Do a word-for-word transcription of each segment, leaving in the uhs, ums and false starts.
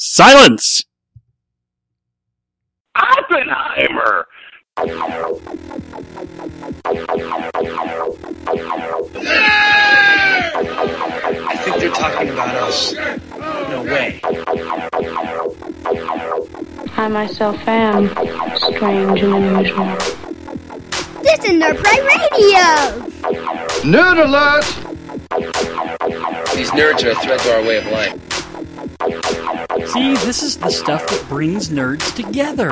Silence! Oppenheimer! I think they're talking about us. No way. I myself am strange and unusual. This is Nerd Pride Radio! Nerd alert! These nerds are a threat to our way of life. See, this is the stuff that brings nerds together.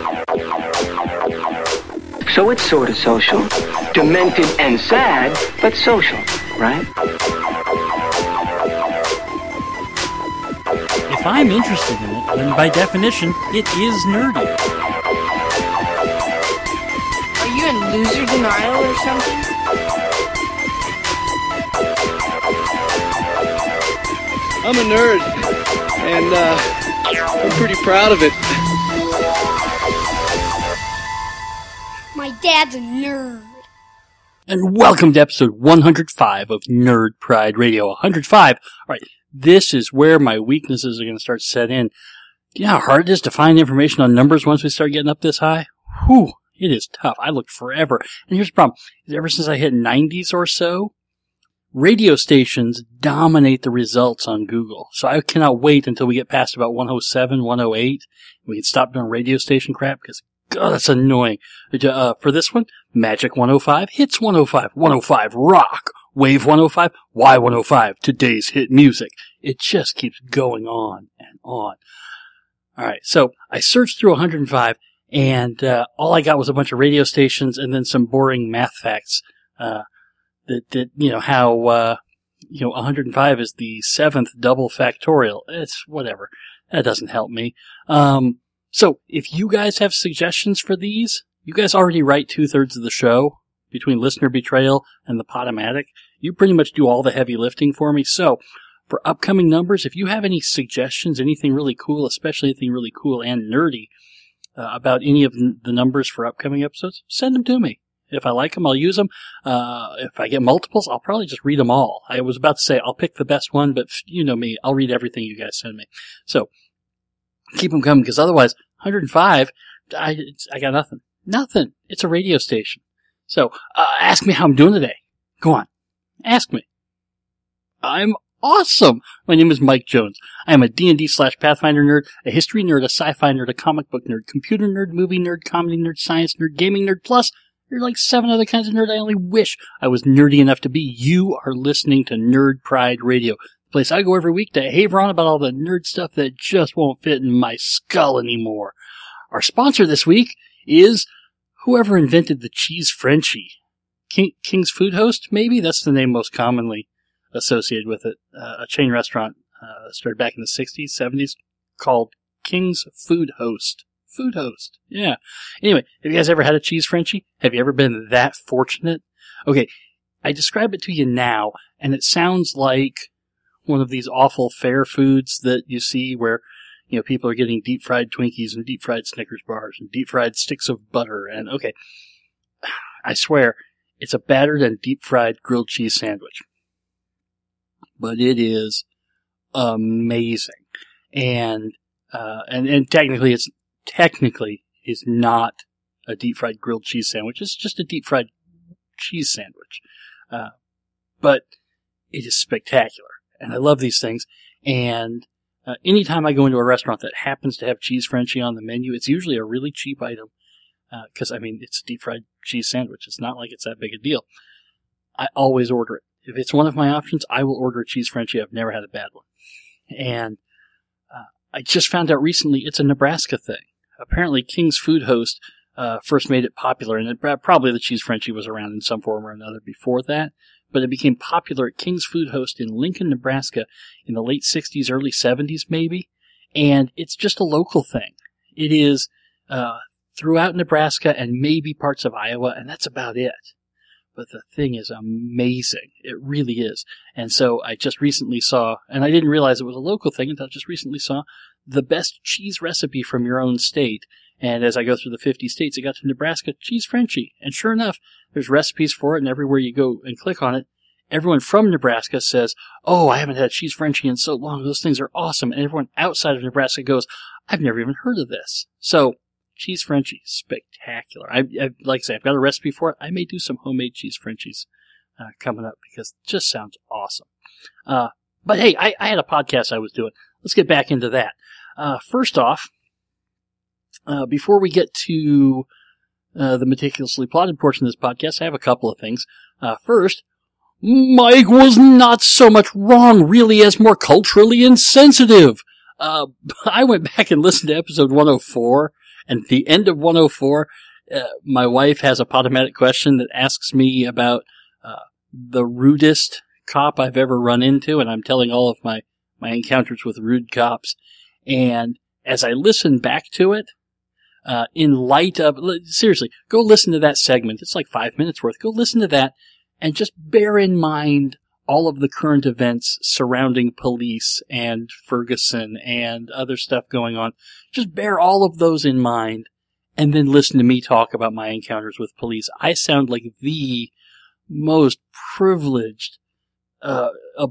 So it's sort of social. Demented and sad, but social, right? If I'm interested in it, then by definition, it is nerdy. Are you in loser denial or something? I'm a nerd, and uh, I'm pretty proud of it. My dad's a nerd. And welcome to episode one hundred five of Nerd Pride Radio. one hundred five. All right, this is where my weaknesses are going to start to set in. Do you know how hard it is to find information on numbers once we start getting up this high? Whew, it is tough. I looked forever. And here's the problem. Ever since I hit nineties or so, radio stations dominate the results on Google. So I cannot wait until we get past about one oh seven, one oh eight. We can stop doing radio station crap because, God, that's annoying. Uh, for this one, Magic one oh five, Hits one oh five, one oh five Rock, Wave one oh five, Y one oh five, Today's Hit Music. It just keeps going on and on. Alright, so I searched through one hundred five, and uh, all I got was a bunch of radio stations and then some boring math facts. Uh, that, that you know, how, uh, you know, one hundred five is the seventh double factorial. It's whatever. That doesn't help me. Um, so, if you guys have suggestions for these, you guys already write two-thirds of the show between Listener Betrayal and the Podomatic. You pretty much do all the heavy lifting for me. So, for upcoming numbers, if you have any suggestions, anything really cool, especially anything really cool and nerdy uh, about any of the numbers for upcoming episodes, send them to me. If I like them, I'll use them. Uh, if I get multiples, I'll probably just read them all. I was about to say I'll pick the best one, but you know me, I'll read everything you guys send me. So, keep them coming, because otherwise, one hundred five, I, I got nothing. Nothing. It's a radio station. So, uh, ask me how I'm doing today. Go on. Ask me. I'm awesome. My name is Mike Jones. I am a D and D slash Pathfinder nerd, a history nerd, a sci-fi nerd, a comic book nerd, computer nerd, movie nerd, comedy nerd, science nerd, gaming nerd, plus there are like seven other kinds of nerd I only wish I was nerdy enough to be. You are listening to Nerd Pride Radio, the place I go every week to haver on about all the nerd stuff that just won't fit in my skull anymore. Our sponsor this week is whoever invented the cheese Frenchie. King, King's Food Host, maybe? That's the name most commonly associated with it. Uh, a chain restaurant uh, started back in the sixties, seventies, called King's Food Host. Food Host, yeah. Anyway, have you guys ever had a cheese Frenchie? Have you ever been that fortunate? Okay, I describe it to you now, and it sounds like one of these awful fair foods that you see where, you know, people are getting deep-fried Twinkies and deep-fried Snickers bars and deep-fried sticks of butter, and okay, I swear, it's a battered and deep-fried grilled cheese sandwich. But it is amazing. And, uh, and, and technically it's, technically is not a deep-fried grilled cheese sandwich. It's just a deep-fried cheese sandwich. Uh, but it is spectacular. And I love these things. And uh, anytime I go into a restaurant that happens to have cheese Frenchie on the menu, it's usually a really cheap item. Because, uh, I mean, it's a deep-fried cheese sandwich. It's not like it's that big a deal. I always order it. If it's one of my options, I will order a cheese Frenchie. I've never had a bad one. And uh, I just found out recently it's a Nebraska thing. Apparently, King's Food Host uh, first made it popular, and it, probably the cheese Frenchie was around in some form or another before that, but it became popular at King's Food Host in Lincoln, Nebraska in the late sixties, early seventies maybe, and it's just a local thing. It is uh, throughout Nebraska and maybe parts of Iowa, and that's about it. But the thing is amazing. It really is. And so I just recently saw, and I didn't realize it was a local thing until I just recently saw, the best cheese recipe from your own state. And as I go through the fifty states, I got to Nebraska cheese Frenchie. And sure enough, there's recipes for it, and everywhere you go and click on it, everyone from Nebraska says, oh, I haven't had cheese Frenchie in so long. Those things are awesome. And everyone outside of Nebraska goes, I've never even heard of this. So cheese Frenchie, spectacular. I, I like I say, I've got a recipe for it. I may do some homemade cheese Frenchies uh, coming up because it just sounds awesome. Uh, but hey, I, I had a podcast I was doing. Let's get back into that. Uh, first off, uh, before we get to uh, the meticulously plotted portion of this podcast, I have a couple of things. Uh, first, Mike was not so much wrong, really, as more culturally insensitive. Uh, I went back and listened to episode one oh four, and at the end of one oh four, uh, my wife has a Podomatic question that asks me about uh, the rudest cop I've ever run into, and I'm telling all of my, my encounters with rude cops. And as I listen back to it, uh, in light of, seriously, go listen to that segment. It's like five minutes worth. Go listen to that and just bear in mind all of the current events surrounding police and Ferguson and other stuff going on. Just bear all of those in mind and then listen to me talk about my encounters with police. I sound like the most privileged, uh,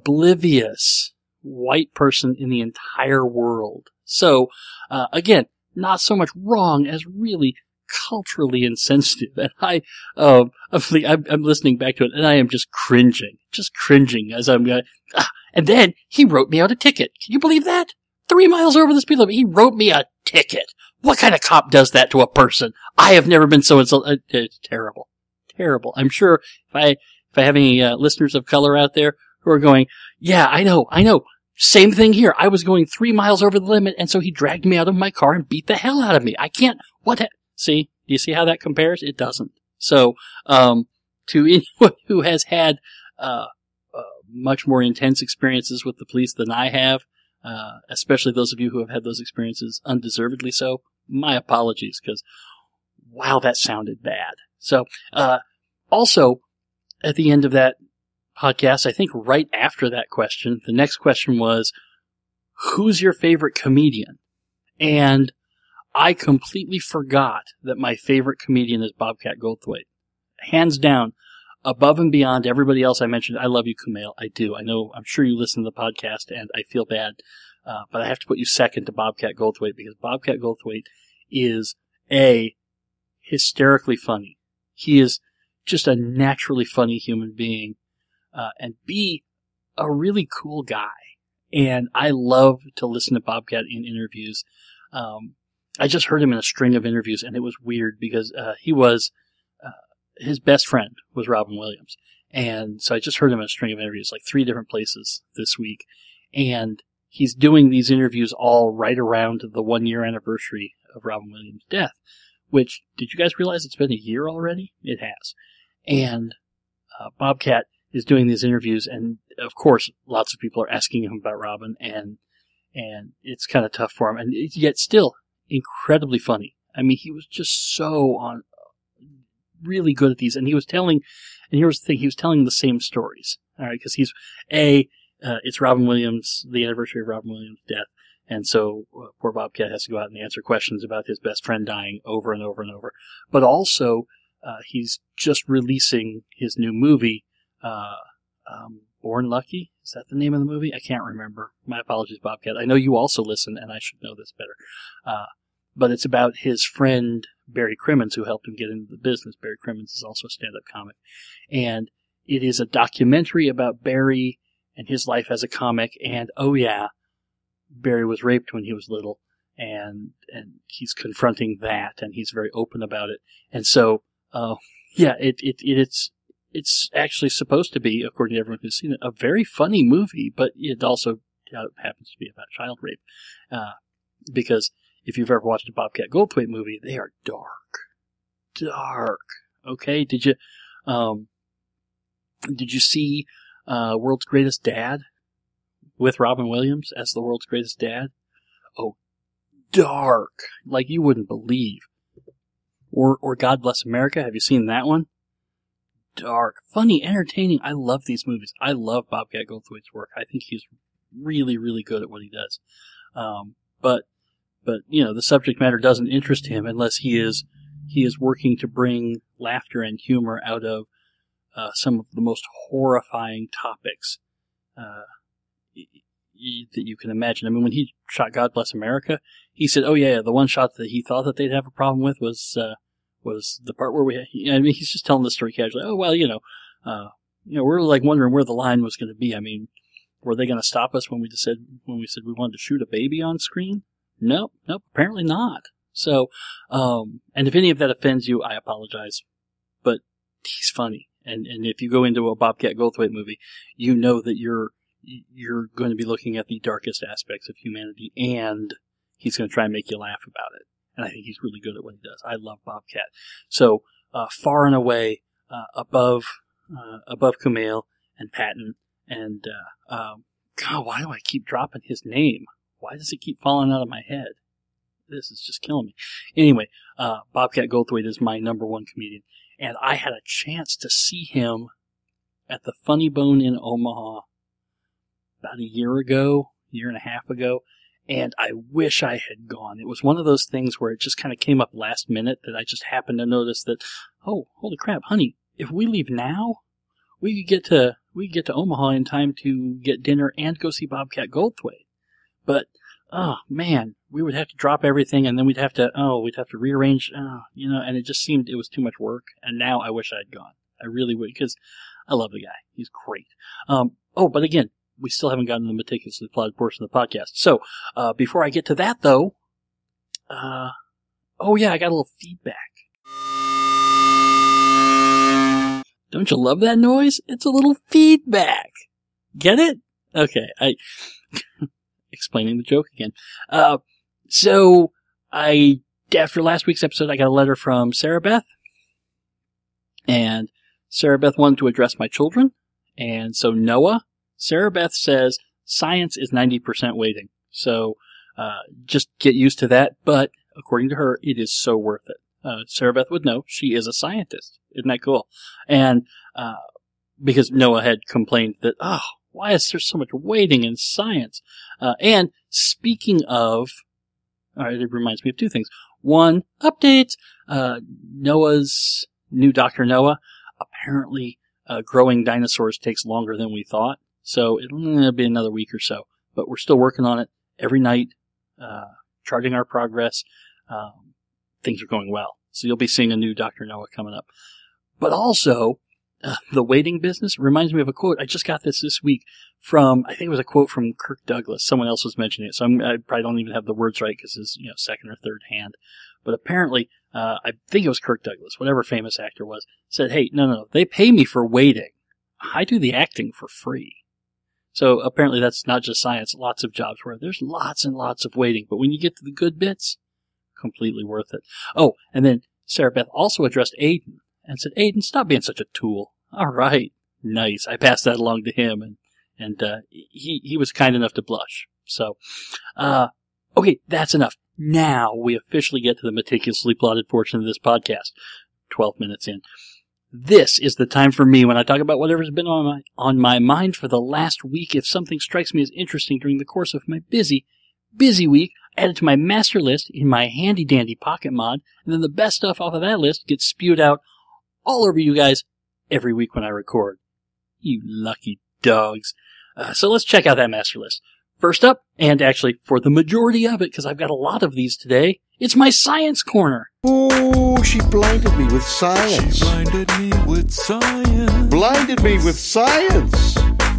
oblivious white person in the entire world. So, uh, again, not so much wrong as really culturally insensitive. And I, um, I'm, I'm listening back to it and I am just cringing, just cringing as I'm going, ah, and then he wrote me out a ticket. Can you believe that? Three miles over the speed limit. He wrote me a ticket. What kind of cop does that to a person? I have never been so insulted. It's terrible. Terrible. I'm sure if I, if I have any uh, listeners of color out there who are going, yeah, I know, I know. Same thing here. I was going three miles over the limit, and so he dragged me out of my car and beat the hell out of me. I can't, what, ha- see, do you see how that compares? It doesn't. So, um, to anyone who has had, uh, uh, much more intense experiences with the police than I have, uh, especially those of you who have had those experiences undeservedly so, my apologies, because, wow, that sounded bad. So, uh, also, at the end of that podcast, I think right after that question, the next question was, who's your favorite comedian? And I completely forgot that my favorite comedian is Bobcat Goldthwait. Hands down, above and beyond everybody else I mentioned. I love you, Kumail. I do. I know, I'm sure you listen to the podcast and I feel bad, uh, but I have to put you second to Bobcat Goldthwait because Bobcat Goldthwait is A, hysterically funny. He is just a naturally funny human being. Uh, and B, a really cool guy. And I love to listen to Bobcat in interviews. Um, I just heard him in a string of interviews, and it was weird because uh, he was, uh, his best friend was Robin Williams. And so I just heard him in a string of interviews, like three different places this week. And he's doing these interviews all right around the one-year anniversary of Robin Williams' death, which, did you guys realize it's been a year already? It has. And uh, Bobcat is doing these interviews, and of course, lots of people are asking him about Robin, and and it's kind of tough for him, and yet still incredibly funny. I mean, he was just so on, really good at these, and he was telling, and here's the thing, he was telling the same stories, all right, because he's a, uh, it's Robin Williams, the anniversary of Robin Williams' death, and so uh, poor Bobcat has to go out and answer questions about his best friend dying over and over and over, but also uh, he's just releasing his new movie. Uh, um, Born Lucky? Is that the name of the movie? I can't remember. My apologies, Bobcat. I know you also listen, and I should know this better. Uh, but it's about his friend, Barry Crimmins, who helped him get into the business. Barry Crimmins is also a stand-up comic. And it is a documentary about Barry and his life as a comic, and oh yeah, Barry was raped when he was little, and, and he's confronting that, and he's very open about it. And so, uh, yeah, it, it, it it's, It's actually supposed to be, according to everyone who's seen it, a very funny movie, but it also happens to be about child rape. Uh, because if you've ever watched a Bobcat Goldthwait movie, they are dark. Dark. Okay? Did you, um, did you see, uh, World's Greatest Dad? With Robin Williams as the world's greatest dad? Oh, dark. Like you wouldn't believe. Or, or God Bless America. Have you seen that one? Dark, funny, entertaining. I love these movies. I love Bobcat Goldthwait's work. I think he's really, really good at what he does. Um, but, but you know, the subject matter doesn't interest him unless he is he is working to bring laughter and humor out of uh, some of the most horrifying topics uh, y- y- that you can imagine. I mean, when he shot God Bless America, he said, "Oh yeah, the one shot that he thought that they'd have a problem with was uh, was the part where we." I mean, he's just telling the story casually. Oh well, you know, uh, you know, we're like wondering where the line was going to be. I mean, were they going to stop us when we just said when we said we wanted to shoot a baby on screen? Nope, nope, apparently not. So, um, and if any of that offends you, I apologize, but he's funny. And, and if you go into a Bobcat Goldthwait movie, you know that you're, you're going to be looking at the darkest aspects of humanity, and he's going to try and make you laugh about it. And I think he's really good at what he does. I love Bobcat. So, uh, far and away, uh, above, uh, above Kumail and Patton and, uh, um, God, why do I keep dropping his name? Why does it keep falling out of my head? This is just killing me. Anyway, uh, Bobcat Goldthwait is my number one comedian. And I had a chance to see him at the Funny Bone in Omaha about a year ago, year and a half ago. And I wish I had gone. It was one of those things where it just kind of came up last minute that I just happened to notice that, oh, holy crap, honey, if we leave now, we could get to, we could get to Omaha in time to get dinner and go see Bobcat Goldthwait. But, oh man, we would have to drop everything, and then we'd have to, oh, we'd have to rearrange, oh, you know, and it just seemed it was too much work. And now I wish I had gone. I really would, because I love the guy. He's great. Um, oh, but again, we still haven't gotten to the meticulously plotted portion of the podcast. So, uh, before I get to that, though, uh, oh yeah, I got a little feedback. Don't you love that noise? It's a little feedback. Get it? Okay, I... explaining the joke again. Uh, so, I, after last week's episode, I got a letter from Sarah Beth. And Sarah Beth wanted to address my children. And so Noah, Sarah Beth says, science is ninety percent waiting. So, uh, just get used to that. But, according to her, it is so worth it. Uh, Sarah Beth would know. She is a scientist. Isn't that cool? And, uh, because Noah had complained that, oh, why is there so much waiting in science? Uh, and speaking of, all right, it reminds me of two things. One, updates. Uh, Noah's new Doctor Noah. Apparently, uh, growing dinosaurs takes longer than we thought. So it'll be another week or so. But we're still working on it every night, uh, charting our progress. Um, things are going well. So you'll be seeing a new Doctor Noah coming up. But also, Uh, the waiting business reminds me of a quote. I just got this this week from, I think it was a quote from Kirk Douglas. Someone else was mentioning it, so I'm, I probably don't even have the words right because it's, you know, second or third hand. But apparently, uh, I think it was Kirk Douglas, whatever famous actor was, said, hey, no, no, no, they pay me for waiting. I do the acting for free. So apparently that's not just science, lots of jobs where there's lots and lots of waiting. But when you get to the good bits, completely worth it. Oh, and then Sarah Beth also addressed Aiden. And said, Aiden, stop being such a tool. All right. Nice. I passed that along to him, and, and, uh, he, he was kind enough to blush. So, uh, okay, that's enough. Now we officially get to the meticulously plotted portion of this podcast. Twelve minutes in. This is the time for me when I talk about whatever's been on my, on my mind for the last week. If something strikes me as interesting during the course of my busy, busy week, add it to my master list in my handy dandy pocket mod, and then the best stuff off of that list gets spewed out all over you guys every week when I record. You lucky dogs. Uh, so let's check out that master list. First up, and actually for the majority of it, because I've got a lot of these today, it's my science corner. Oh, she blinded me with science. She blinded me with science. Blinded me with science.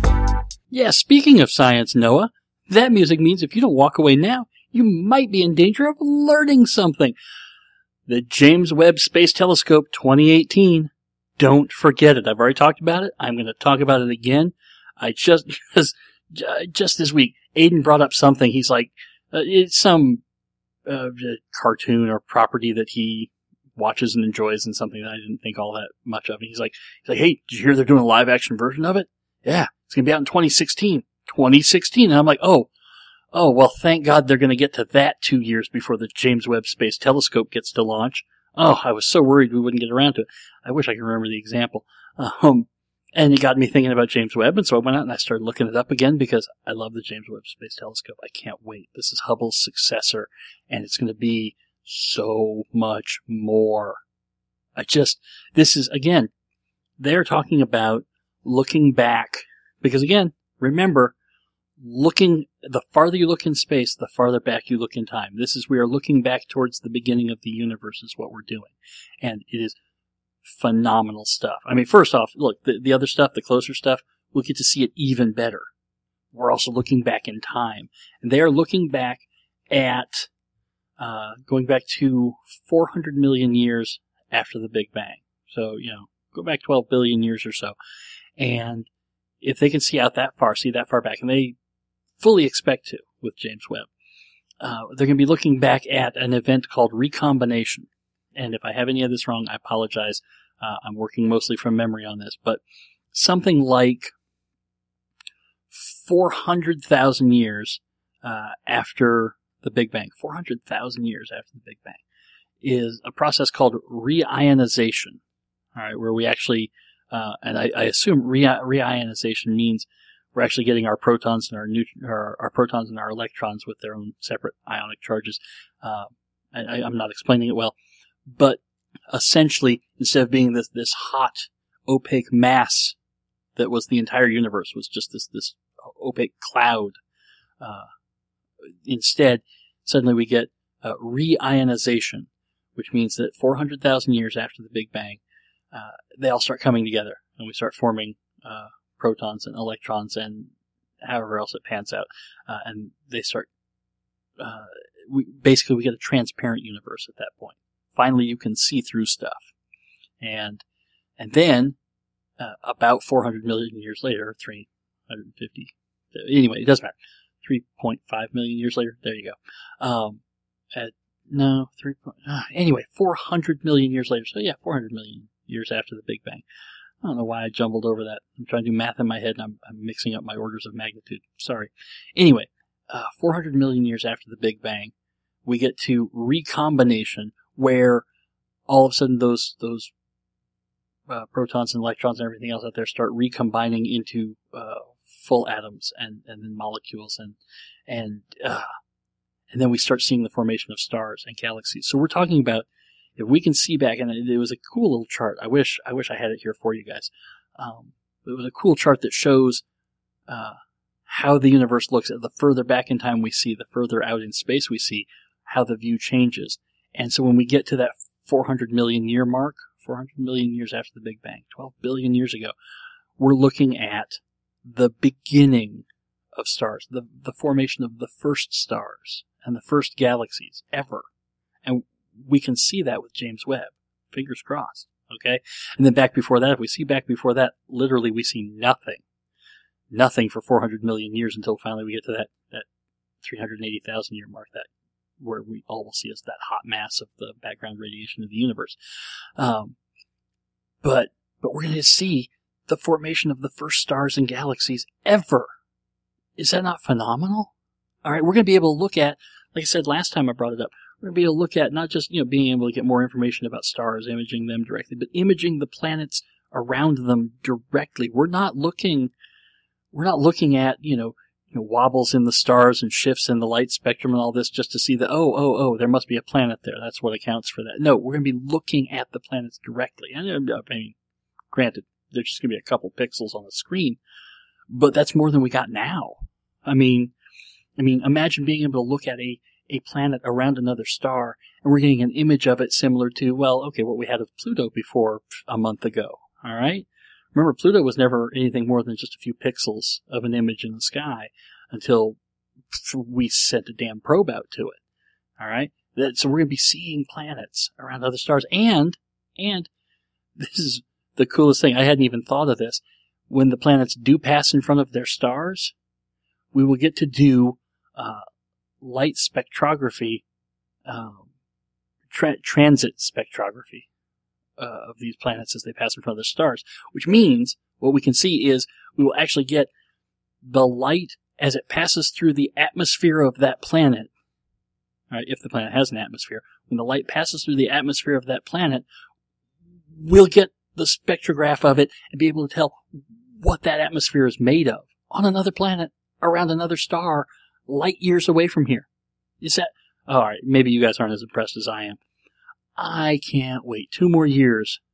Yeah, speaking of science, Noah, that music means if you don't walk away now, you might be in danger of learning something. The James Webb Space Telescope twenty eighteen. Don't forget it. I've already talked about it. I'm going to talk about it again. I just, just, just this week, Aiden brought up something. He's like, uh, it's some uh, cartoon or property that he watches and enjoys, and something that I didn't think all that much of. And he's like, he's like, hey, did you hear they're doing a live action version of it? Yeah, it's going to be out in twenty sixteen. twenty sixteen. And I'm like, oh. Oh, well, thank God they're going to get to that two years before the James Webb Space Telescope gets to launch. Oh, I was so worried we wouldn't get around to it. I wish I could remember the example. Um, and it got me thinking about James Webb, and so I went out and I started looking it up again because I love the James Webb Space Telescope. I can't wait. This is Hubble's successor, and it's going to be so much more. I just, this is, again, they're talking about looking back, because again, remember, looking, the farther you look in space, the farther back you look in time. This is, we are looking back towards the beginning of the universe is what we're doing. And it is phenomenal stuff. I mean, first off, look, the, the other stuff, the closer stuff, we'll get to see it even better. We're also looking back in time. And they are looking back at, uh, going back to four hundred million years after the Big Bang. So, you know, go back twelve billion years or so. And if they can see out that far, see that far back, and they fully expect to with James Webb, uh, they're going to be looking back at an event called recombination. And if I have any of this wrong, I apologize. Uh, I'm working mostly from memory on this, but something like four hundred thousand years uh, after the Big Bang, four hundred thousand years after the Big Bang, is a process called reionization. All right, where we actually, uh, and I, I assume re- reionization means we're actually getting our protons and our, neut- our our protons and our electrons with their own separate ionic charges. Uh, I, I'm not explaining it well, but essentially, instead of being this this hot, opaque mass that was the entire universe, was just this this opaque cloud. Uh, instead, suddenly we get uh, reionization, which means that four hundred thousand years after the Big Bang, uh, they all start coming together, and we start forming uh, protons and electrons and however else it pans out, uh, and they start. Uh, we, basically, we get a transparent universe at that point. Finally, you can see through stuff, and and then uh, about four hundred million years later, three hundred fifty. Anyway, it doesn't matter. three point five million years later, there you go. Um, at, no, three. Uh, anyway, four hundred million years later. So yeah, four hundred million years after the Big Bang. I don't know why I jumbled over that. I'm trying to do math in my head, and I'm, I'm mixing up my orders of magnitude. Sorry. Anyway, uh, four hundred million years after the Big Bang, we get to recombination, where all of a sudden those those uh, protons and electrons and everything else out there start recombining into uh, full atoms and, and then molecules, and and uh, and then we start seeing the formation of stars and galaxies. So we're talking about, if we can see back, and it, it was a cool little chart. I wish I wish I had it here for you guys. Um, it was a cool chart that shows uh, how the universe looks. The further back in time we see, the further out in space we see, how the view changes. And so when we get to that four hundred million year mark, four hundred million years after the Big Bang, twelve billion years ago, we're looking at the beginning of stars, the, the formation of the first stars and the first galaxies ever. And we can see that with James Webb. Fingers crossed. Okay? And then back before that, if we see back before that, literally we see nothing. Nothing for four hundred million years until finally we get to that, that three hundred eighty thousand year mark, that where we all will see is that hot mass of the background radiation of the universe. Um, but, but we're going to see the formation of the first stars and galaxies ever. Is that not phenomenal? All right, we're going to be able to look at, like I said last time I brought it up, we're going to be able to look at not just, you know, being able to get more information about stars, imaging them directly, but imaging the planets around them directly. We're not looking, we're not looking at, you know, you know, wobbles in the stars and shifts in the light spectrum and all this just to see that, oh, oh, oh, there must be a planet there. That's what accounts for that. No, we're going to be looking at the planets directly. And I mean, granted, there's just going to be a couple pixels on the screen, but that's more than we got now. I mean, I mean, imagine being able to look at a, a planet around another star, and we're getting an image of it similar to, well, okay, what we had of Pluto before a month ago. All right? Remember, Pluto was never anything more than just a few pixels of an image in the sky until we sent a damn probe out to it. All right? So we're going to be seeing planets around other stars. And, and, this is the coolest thing. I hadn't even thought of this. When the planets do pass in front of their stars, we will get to do uh, light spectrography, um, tra- transit spectrography. Uh, of these planets as they pass in front of the stars, which means what we can see is we will actually get the light as it passes through the atmosphere of that planet. All right, if the planet has an atmosphere, when the light passes through the atmosphere of that planet, we'll get the spectrograph of it and be able to tell what that atmosphere is made of on another planet around another star light years away from here. Is that, all right, maybe you guys aren't as impressed as I am. I can't wait two more years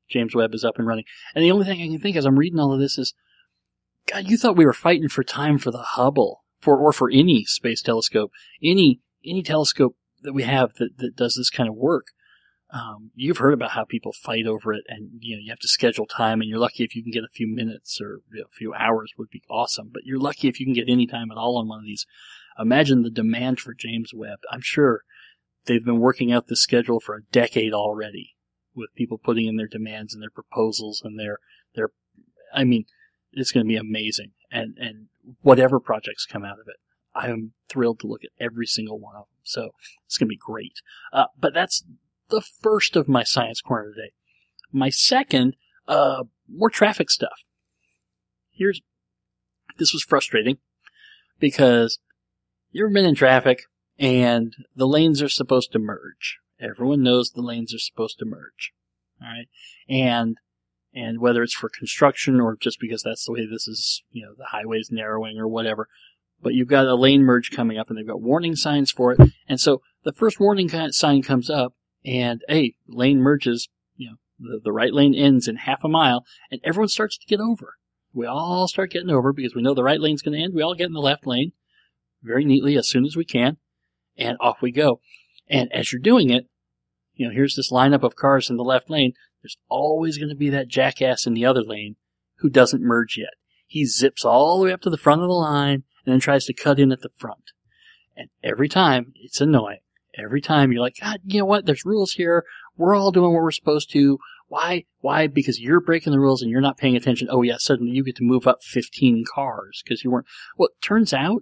James Webb is up and running. And the only thing I can think as I'm reading all of this is, God, you thought we were fighting for time for the Hubble, for or for any space telescope, any any telescope that we have that, that does this kind of work. Um, you've heard about how people fight over it, and you know you have to schedule time, and you're lucky if you can get a few minutes or you know, a few hours would be awesome. But you're lucky if you can get any time at all on one of these. Imagine the demand for James Webb. I'm sure they've been working out this schedule for a decade already, with people putting in their demands and their proposals and their their. I mean, it's going to be amazing, and and whatever projects come out of it, I am thrilled to look at every single one of them. So it's going to be great. Uh, but that's the first of my Science Corner today. My second, uh, more traffic stuff. Here's, this was frustrating because you ever been in traffic and the lanes are supposed to merge. Everyone knows the lanes are supposed to merge. All right. And, and whether it's for construction or just because that's the way this is, you know, the highway's narrowing or whatever, but you've got a lane merge coming up and they've got warning signs for it. And so the first warning sign comes up and, hey, lane merges, you know, the, the right lane ends in half a mile and everyone starts to get over. We all start getting over because we know the right lane's going to end. We all get in the left lane very neatly as soon as we can and off we go. And as you're doing it, you know, here's this lineup of cars in the left lane. There's always going to be that jackass in the other lane who doesn't merge yet. He zips all the way up to the front of the line and then tries to cut in at the front. And every time, it's annoying. Every time you're like, God, you know what? There's rules here. We're all doing what we're supposed to. Why? Why? Because you're breaking the rules and you're not paying attention. Oh, yeah, suddenly you get to move up fifteen cars because you weren't. Well, it turns out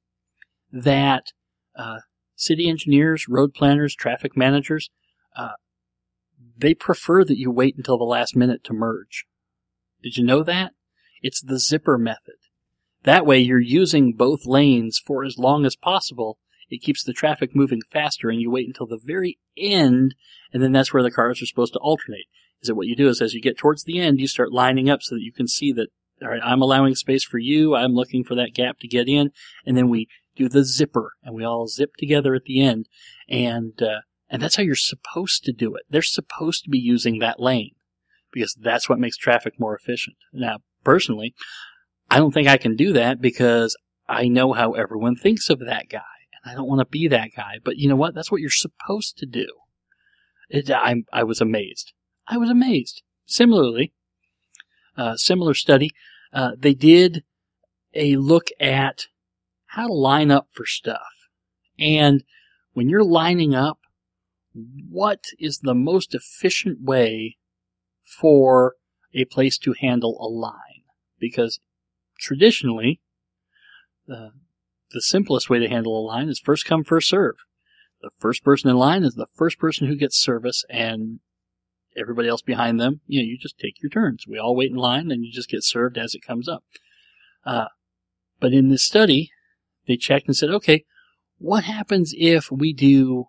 that uh, city engineers, road planners, traffic managers, uh, they prefer that you wait until the last minute to merge. Did you know that? It's the zipper method. That way you're using both lanes for as long as possible. It keeps the traffic moving faster and you wait until the very end and then that's where the cars are supposed to alternate. Is that what you do is as you get towards the end, you start lining up so that you can see that, all right, I'm allowing space for you. I'm looking for that gap to get in. And then we do the zipper and we all zip together at the end. And, uh, and that's how you're supposed to do it. They're supposed to be using that lane because that's what makes traffic more efficient. Now, personally, I don't think I can do that because I know how everyone thinks of that guy. And I don't want to be that guy. But you know what? That's what you're supposed to do. It, I, I was amazed. I was amazed. Similarly, uh, similar study, uh, they did a look at how to line up for stuff. And when you're lining up, what is the most efficient way for a place to handle a line? Because traditionally, the, the simplest way to handle a line is first come, first serve. The first person in line is the first person who gets service, and everybody else behind them, you know, you just take your turns. We all wait in line, and you just get served as it comes up. Uh, but in this study, they checked and said, okay, what happens if we do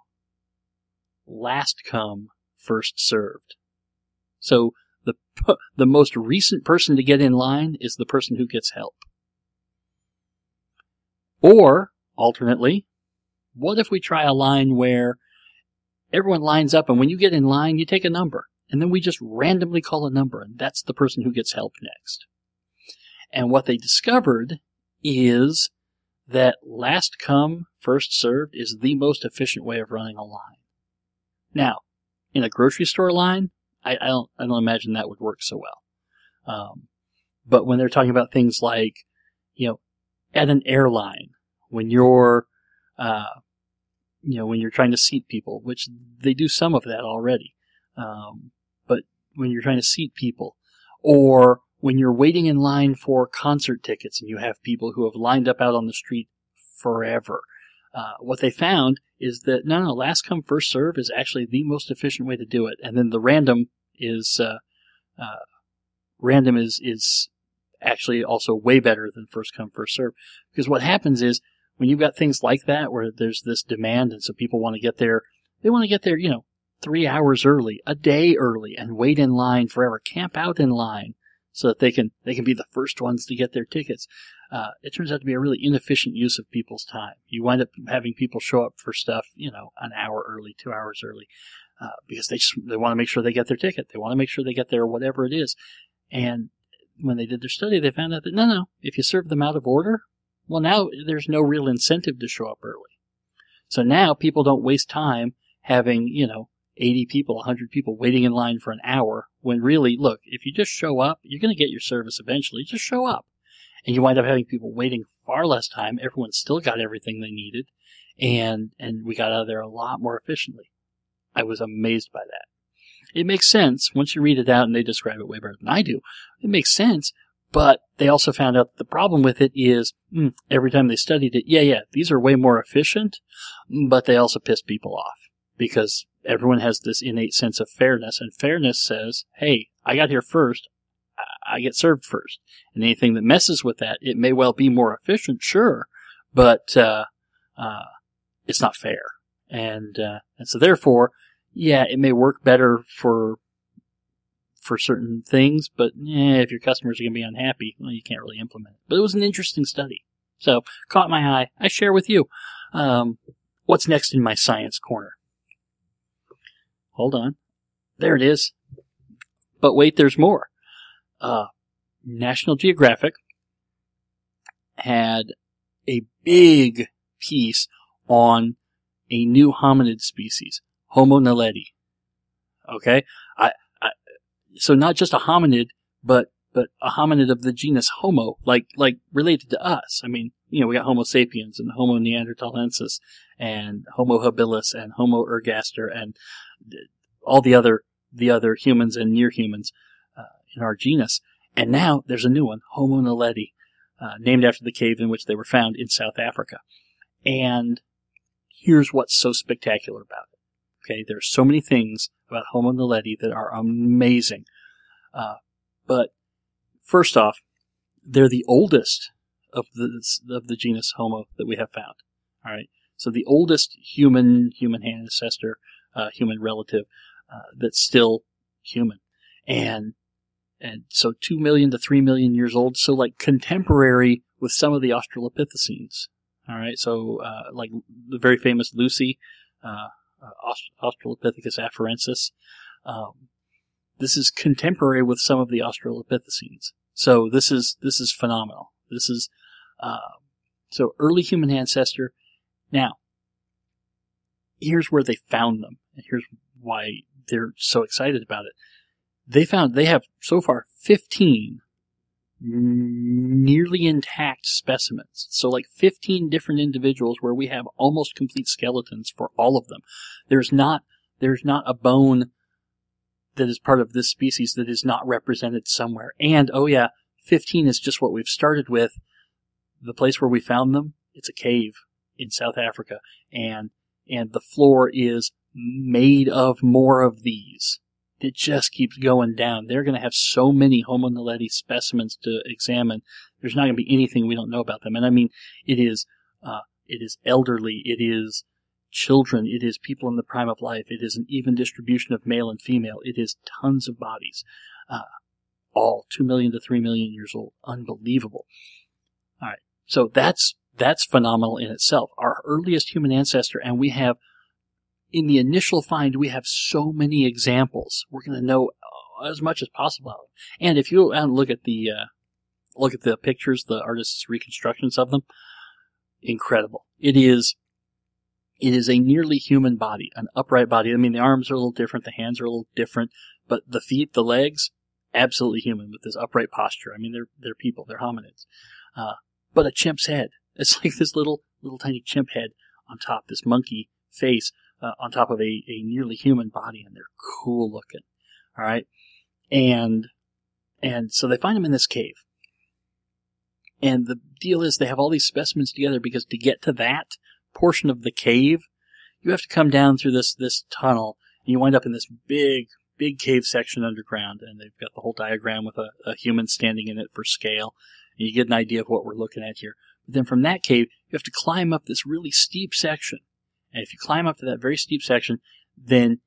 last come, first served? So the the most recent person to get in line is the person who gets help. Or, alternately, what if we try a line where everyone lines up and when you get in line, you take a number and then we just randomly call a number and that's the person who gets help next. And what they discovered is that last come, first served is the most efficient way of running a line. Now, in a grocery store line, I, I don't, I don't imagine that would work so well. Um, but when they're talking about things like, you know, at an airline, when you're, uh, you know, when you're trying to seat people, which they do some of that already. Um, but when you're trying to seat people, or when you're waiting in line for concert tickets and you have people who have lined up out on the street forever, uh, what they found is that no, no, last come, first serve is actually the most efficient way to do it. And then the random is, uh, uh, random is, is actually also way better than first come, first serve. Because what happens is when you've got things like that where there's this demand and so people want to get there, they want to get there, you know, three hours early, a day early and wait in line forever, camp out in line so that they can they can be the first ones to get their tickets. Uh, it turns out to be a really inefficient use of people's time. You wind up having people show up for stuff, you know, an hour early, two hours early, uh, because they just, they want to make sure they get their ticket. They want to make sure they get their whatever it is. And when they did their study, they found out that no, no, if you serve them out of order, well, now there's no real incentive to show up early. So now people don't waste time having, you know, eighty people, one hundred people waiting in line for an hour, when really, look, if you just show up, you're going to get your service eventually. Just show up. And you wind up having people waiting far less time. Everyone still got everything they needed. And, and we got out of there a lot more efficiently. I was amazed by that. It makes sense once you read it out and they describe it way better than I do. It makes sense. But they also found out that the problem with it is mm, every time they studied it, yeah, yeah, these are way more efficient, but they also piss people off because everyone has this innate sense of fairness, and fairness says, hey, I got here first, I get served first. And anything that messes with that, it may well be more efficient, sure, but uh, uh, it's not fair. And uh, and so therefore, yeah, it may work better for for certain things, but eh, if your customers are going to be unhappy, well, you can't really implement it. But it was an interesting study. So, caught my eye. I share with you. Um, what's next in my science corner? Hold on. There it is. But wait, there's more. Uh, National Geographic had a big piece on a new hominid species, Homo naledi. Okay? I, I, so not just a hominid, but, but a hominid of the genus Homo, like, like related to us. I mean, you know, we got Homo sapiens and Homo neanderthalensis and Homo habilis and Homo ergaster and all the other, the other humans and near humans, uh, in our genus. And now there's a new one, Homo naledi, uh, named after the cave in which they were found in South Africa. And here's what's so spectacular about it. Okay, there's so many things about Homo naledi that are amazing. Uh, but first off, they're the oldest of the of the genus Homo that we have found. All right, so the oldest human human ancestor, uh, human relative uh, that's still human, and and so two million to three million years old. So like contemporary with some of the Australopithecines. All right, so uh, like the very famous Lucy. Uh, Uh, Australopithecus afarensis. Um, this is contemporary with some of the Australopithecines. So this is this is phenomenal. This is uh, so early human ancestor. Now, here's where they found them, and here's why they're so excited about it. They found they have so far fifteen nearly intact specimens. So like fifteen different individuals where we have almost complete skeletons for all of them. There's not, there's not a bone that is part of this species that is not represented somewhere. And, oh yeah, fifteen is just what we've started with. The place where we found them, it's a cave in South Africa. And, and the floor is made of more of these. It just keeps going down. They're going to have so many Homo naledi specimens to examine. There's not going to be anything we don't know about them. And I mean, it is, uh, it is elderly. It is children. It is people in the prime of life. It is an even distribution of male and female. It is tons of bodies. Uh, all two million to three million years old. Unbelievable. All right. So that's, that's phenomenal in itself. Our earliest human ancestor, and we have in the initial find, we have so many examples. We're going to know as much as possible. And if you look at the uh, look at the pictures, the artist's reconstructions of them, incredible. It is it is a nearly human body, an upright body. I mean, the arms are a little different, the hands are a little different, but the feet, the legs, absolutely human with this upright posture. I mean, they're they're people, they're hominids. Uh, but a chimp's head. It's like this little little tiny chimp head on top, this monkey face. Uh, on top of a, a nearly human body, and they're cool looking. All right, and and so they find them in this cave, and the deal is they have all these specimens together because to get to that portion of the cave, you have to come down through this this tunnel, and you wind up in this big big cave section underground, and they've got the whole diagram with a, a human standing in it for scale, and you get an idea of what we're looking at here. But then from that cave, you have to climb up this really steep section. And if you climb up to that very steep section, then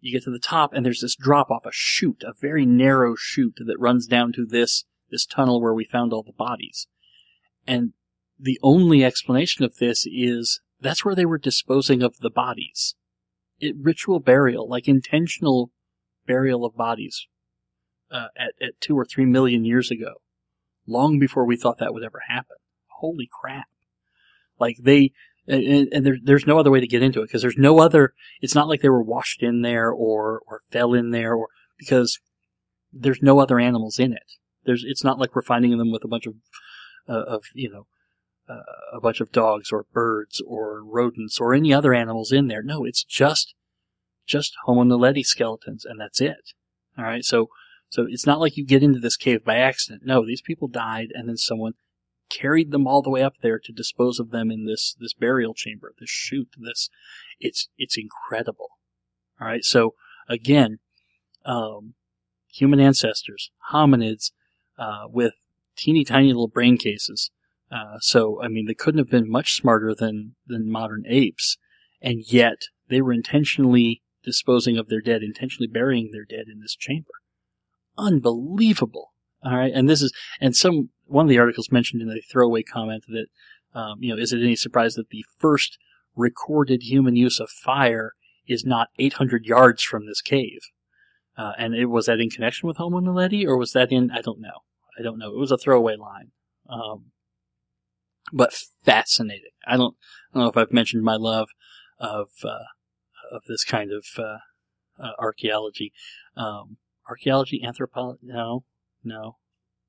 you get to the top, and there's this drop off, a chute, a very narrow chute that runs down to this this tunnel where we found all the bodies. And the only explanation of this is that's where they were disposing of the bodies. It, ritual burial, like intentional burial of bodies uh, at, at two or three million years ago, long before we thought that would ever happen. Holy crap. Like they... And, and there, there's no other way to get into it because there's no other. It's not like they were washed in there or, or fell in there, or because there's no other animals in it. There's. It's not like we're finding them with a bunch of, uh, of you know, uh, a bunch of dogs or birds or rodents or any other animals in there. No, it's just, just Homo naledi skeletons, and that's it. All right. So, so it's not like you get into this cave by accident. No, these people died, and then someone carried them all the way up there to dispose of them in this, this burial chamber, this chute, this, it's, it's incredible. All right. So again, um, human ancestors, hominids, uh, with teeny tiny little brain cases. Uh, so, I mean, they couldn't have been much smarter than, than modern apes. And yet they were intentionally disposing of their dead, intentionally burying their dead in this chamber. Unbelievable. All right. And this is, and some, one of the articles mentioned in a throwaway comment that, um, you know, is it any surprise that the first recorded human use of fire is not eight hundred yards from this cave? Uh, and it, was that in connection with Homo naledi, or was that in, I don't know. I don't know. It was a throwaway line. Um, but fascinating. I don't, I don't know if I've mentioned my love of, uh, of this kind of, uh, uh archaeology. Um, archaeology, anthropology, no, no.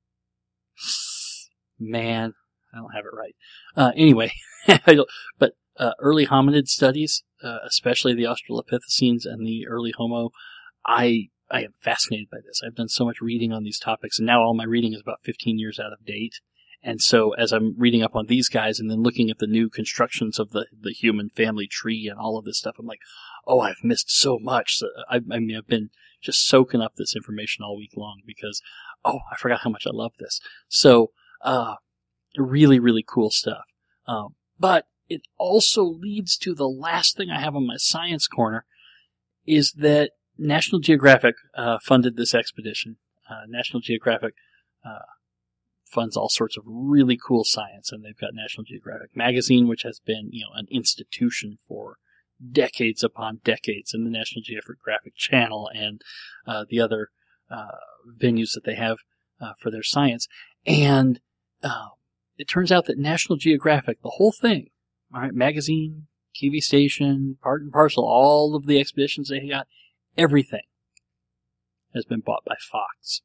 Man, I don't have it right. Uh, anyway, I don't, but uh, early hominid studies, uh, especially the Australopithecines and the early Homo, I I am fascinated by this. I've done so much reading on these topics, and now all my reading is about fifteen years out of date. And so as I'm reading up on these guys and then looking at the new constructions of the, the human family tree and all of this stuff, I'm like, oh, I've missed so much. So I, I mean, I've been just soaking up this information all week long because, oh, I forgot how much I love this. So, Uh, really, really cool stuff. Um, but it also leads to the last thing I have on my science corner is that National Geographic, uh, funded this expedition. Uh, National Geographic, uh, funds all sorts of really cool science, and they've got National Geographic Magazine, which has been, you know, an institution for decades upon decades, and the National Geographic Channel and, uh, the other, uh, venues that they have, uh, for their science. And, Uh, it turns out that National Geographic, the whole thing, all right, magazine, T V station, part and parcel, all of the expeditions they got, everything has been bought by Fox.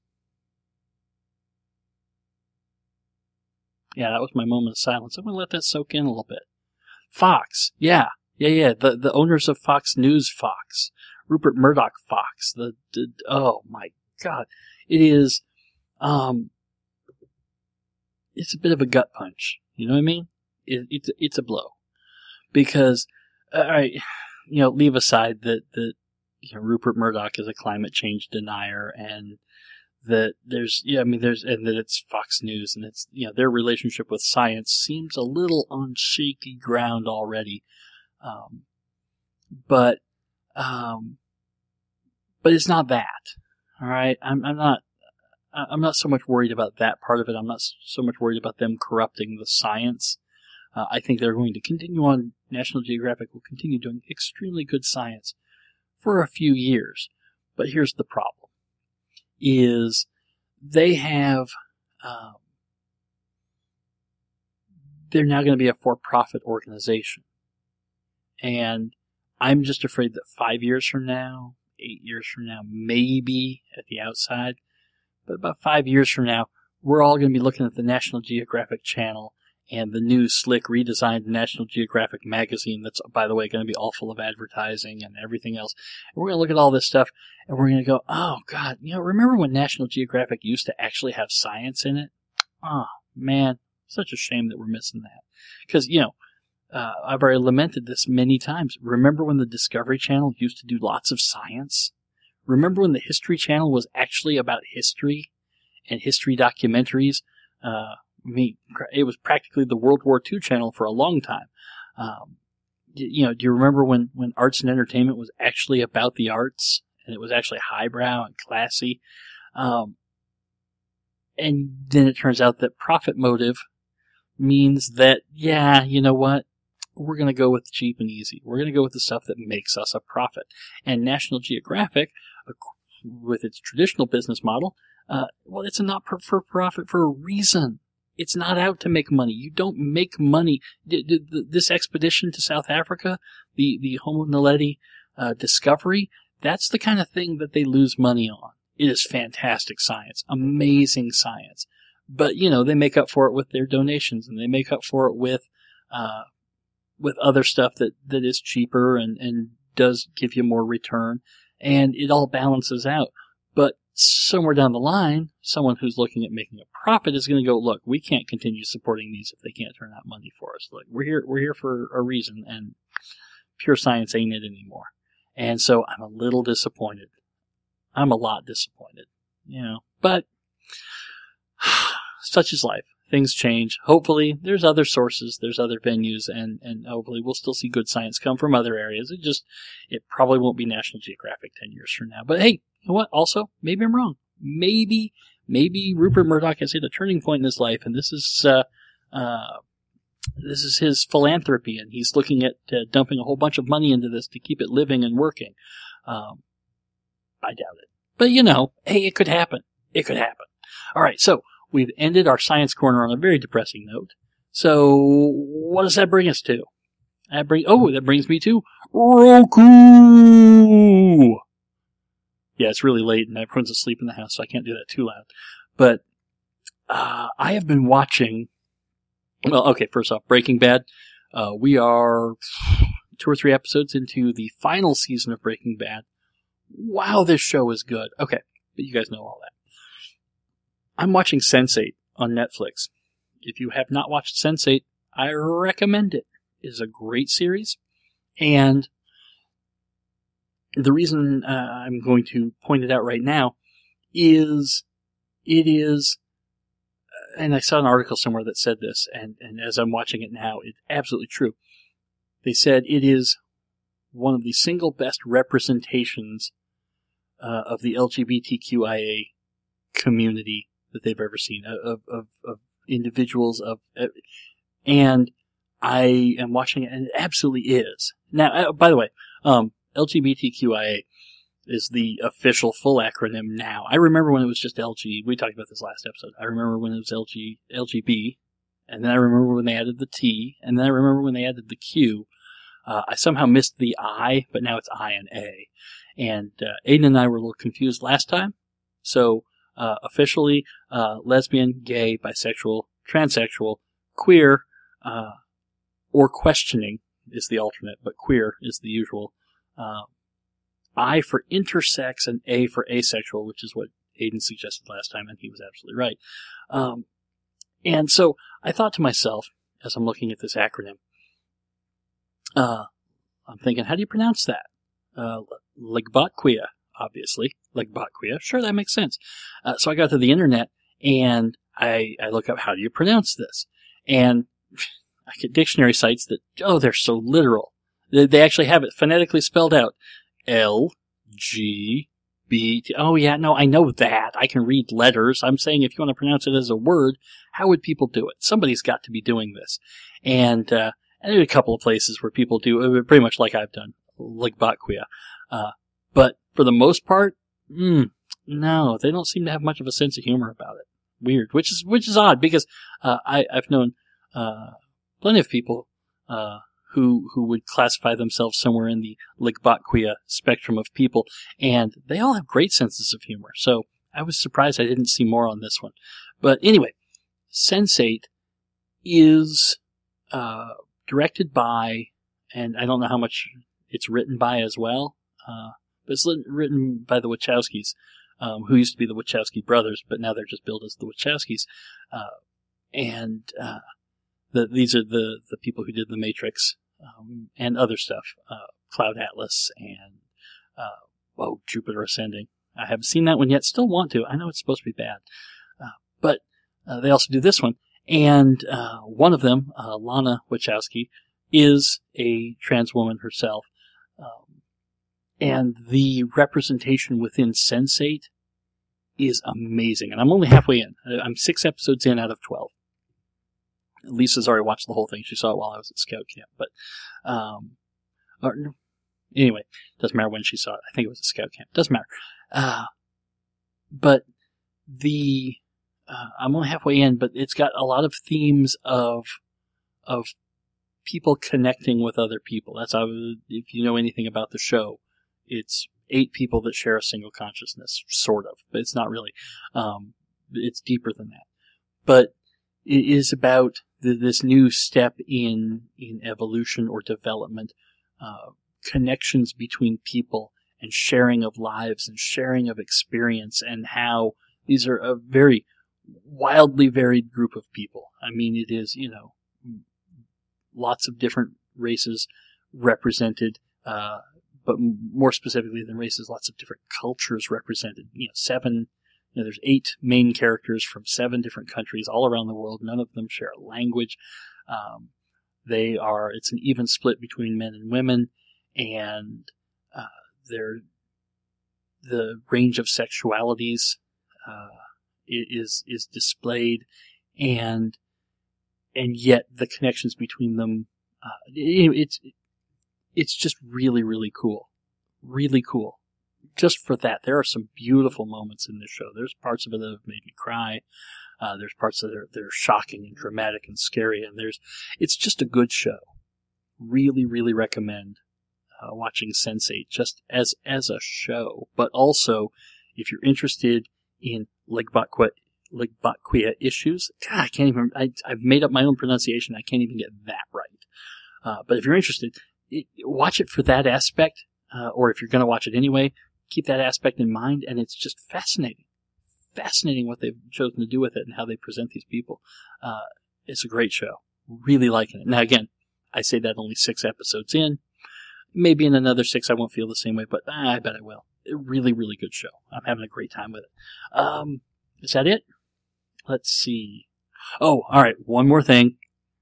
Yeah, that was my moment of silence. I'm going to let that soak in a little bit. Fox, yeah, yeah, yeah, the, the owners of Fox News Fox, Rupert Murdoch Fox, the, the oh my God, it is, um, it's a bit of a gut punch. You know what I mean? It, it's it's a blow because, all right, you know, leave aside that that you know, Rupert Murdoch is a climate change denier, and that there's yeah, I mean there's and that it's Fox News, and it's you know their relationship with science seems a little on shaky ground already, um, but um, but it's not that. All right, I'm I'm not. I'm not so much worried about that part of it. I'm not so much worried about them corrupting the science. Uh, I think they're going to continue on. National Geographic will continue doing extremely good science for a few years. But here's the problem, is they have, um, they're now going to be a for-profit organization. And I'm just afraid that five years from now, eight years from now, maybe at the outside, but about five years from now, we're all going to be looking at the National Geographic Channel and the new, slick, redesigned National Geographic magazine that's, by the way, going to be all full of advertising and everything else. And we're going to look at all this stuff, and we're going to go, oh, God, you know, remember when National Geographic used to actually have science in it? Oh, man, such a shame that we're missing that. Because, you know, uh, I've already lamented this many times. Remember when the Discovery Channel used to do lots of science? Remember when the History Channel was actually about history and history documentaries? Uh, I mean, it was practically the World War Two channel for a long time. Um, you know, do you remember when, when arts and entertainment was actually about the arts and it was actually highbrow and classy? Um, and then it turns out that profit motive means that, yeah, you know what? We're going to go with cheap and easy. We're going to go with the stuff that makes us a profit. And National Geographic, with its traditional business model, uh, well, it's a not-for-profit for a reason. It's not out to make money. You don't make money. This expedition to South Africa, the, the Homo naledi uh, discovery, that's the kind of thing that they lose money on. It is fantastic science, amazing science. But, you know, they make up for it with their donations, and they make up for it with uh, with other stuff that, that is cheaper and, and does give you more return. And it all balances out. But somewhere down the line, someone who's looking at making a profit is going to go, look, we can't continue supporting these if they can't turn out money for us. Look, we're here, we're here for a reason, and pure science ain't it anymore. And so I'm a little disappointed. I'm a lot disappointed, you know, but such is life. Things change. Hopefully there's other sources, there's other venues, and, and hopefully we'll still see good science come from other areas. It just, it probably won't be National Geographic ten years from now. But hey, you know what? Also, maybe I'm wrong. Maybe, maybe Rupert Murdoch has hit a turning point in his life, and this is, uh, uh, this is his philanthropy, and he's looking at uh, dumping a whole bunch of money into this to keep it living and working. Um, I doubt it. But you know, hey, it could happen. It could happen. All right, so we've ended our science corner on a very depressing note. So what does that bring us to? That bring oh, that brings me to Roku. Yeah, it's really late and everyone's asleep in the house, so I can't do that too loud. But uh, I have been watching. Well, okay. First off, Breaking Bad. Uh, we are two or three episodes into the final season of Breaking Bad. Wow, this show is good. Okay, but you guys know all that. I'm watching Sense eight on Netflix. If you have not watched Sense eight, I recommend it. It is a great series. And the reason uh, I'm going to point it out right now is it is, and I saw an article somewhere that said this, and, and as I'm watching it now, it's absolutely true. They said it is one of the single best representations uh, of the L G B T Q I A community that they've ever seen, of, of, of individuals, of, uh, and I am watching it, and it absolutely is. Now, uh, by the way, um, L G B T Q I A is the official full acronym now. I remember when it was just L G. We talked about this last episode. I remember when it was L G, L G B, and then I remember when they added the T, and then I remember when they added the Q. Uh, I somehow missed the I, but now it's I and A. And uh, Aiden and I were a little confused last time. So uh, officially, uh, lesbian, gay, bisexual, transsexual, queer, uh, or questioning is the alternate, but queer is the usual. Uh, I for intersex and A for asexual, which is what Aiden suggested last time, and he was absolutely right. Um, and so I thought to myself, as I'm looking at this acronym, uh, I'm thinking, how do you pronounce that? Uh, Legbatquia, obviously. Legbatquia. Sure, that makes sense. Uh, so I got to the internet, and I, I look up, how do you pronounce this? And I get dictionary sites that, oh, they're so literal. They, they actually have it phonetically spelled out. L, G, B, T. Oh, yeah, no, I know that. I can read letters. I'm saying if you want to pronounce it as a word, how would people do it? Somebody's got to be doing this. And, uh, and there's a couple of places where people do it pretty much like I've done. Legbatquia. Uh, but for the most part, mm, no, they don't seem to have much of a sense of humor about it. Weird. Which is, which is odd because, uh, I, I've known, uh, plenty of people, uh, who, who would classify themselves somewhere in the Legbatquia spectrum of people, and they all have great senses of humor. So I was surprised I didn't see more on this one. But anyway, Sense eight is, uh, directed by, and I don't know how much it's written by as well, uh, but it's written by the Wachowskis, um, who used to be the Wachowski brothers, but now they're just billed as the Wachowskis. Uh, and, uh, the, these are the, the people who did The Matrix, um, and other stuff, uh, Cloud Atlas and, uh, oh, Jupiter Ascending. I haven't seen that one yet, still want to. I know it's supposed to be bad. Uh, but, uh, they also do this one. And, uh, one of them, uh, Lana Wachowski, is a trans woman herself. Um, and the representation within Sense eight is amazing. And I'm only halfway in. I'm six episodes in out of twelve. Lisa's already watched the whole thing. She saw it while I was at Scout Camp. But, um, or, anyway, doesn't matter when she saw it. I think it was at Scout Camp. Doesn't matter. Uh, but the, uh, I'm only halfway in, but it's got a lot of themes of, of people connecting with other people. That's how, if you know anything about the show, it's eight people that share a single consciousness, sort of, but it's not really. Um, it's deeper than that. But it is about the, this new step in, in evolution or development, uh, connections between people and sharing of lives and sharing of experience, and how these are a very wildly varied group of people. I mean, it is, you know, lots of different races represented, uh, but more specifically than races, lots of different cultures represented. You know, seven, you know, there's eight main characters from seven different countries all around the world. None of them share a language. Um, they are, it's an even split between men and women, and uh, they're, the range of sexualities uh, is is displayed, and and yet the connections between them, uh, it, it's it's just really, really cool. Really cool. Just for that. There are some beautiful moments in this show. There's parts of it that have made me cry. Uh, there's parts that are, that are shocking and dramatic and scary, and there's, it's just a good show. Really, really recommend uh, watching Sense eight just as, as a show. But also, if you're interested in Ligbatquia, Ligbatquia issues, God, I can't even, I, I've made up my own pronunciation. I can't even get that right. Uh, but if you're interested, it, watch it for that aspect, uh, or if you're going to watch it anyway, keep that aspect in mind, and it's just fascinating. Fascinating what they've chosen to do with it and how they present these people. Uh, it's a great show. Really liking it. Now again, I say that only six episodes in. Maybe in another six I won't feel the same way, but ah, I bet I will. A really, really good show. I'm having a great time with it. Um, is that it? Let's see. Oh, alright, one more thing.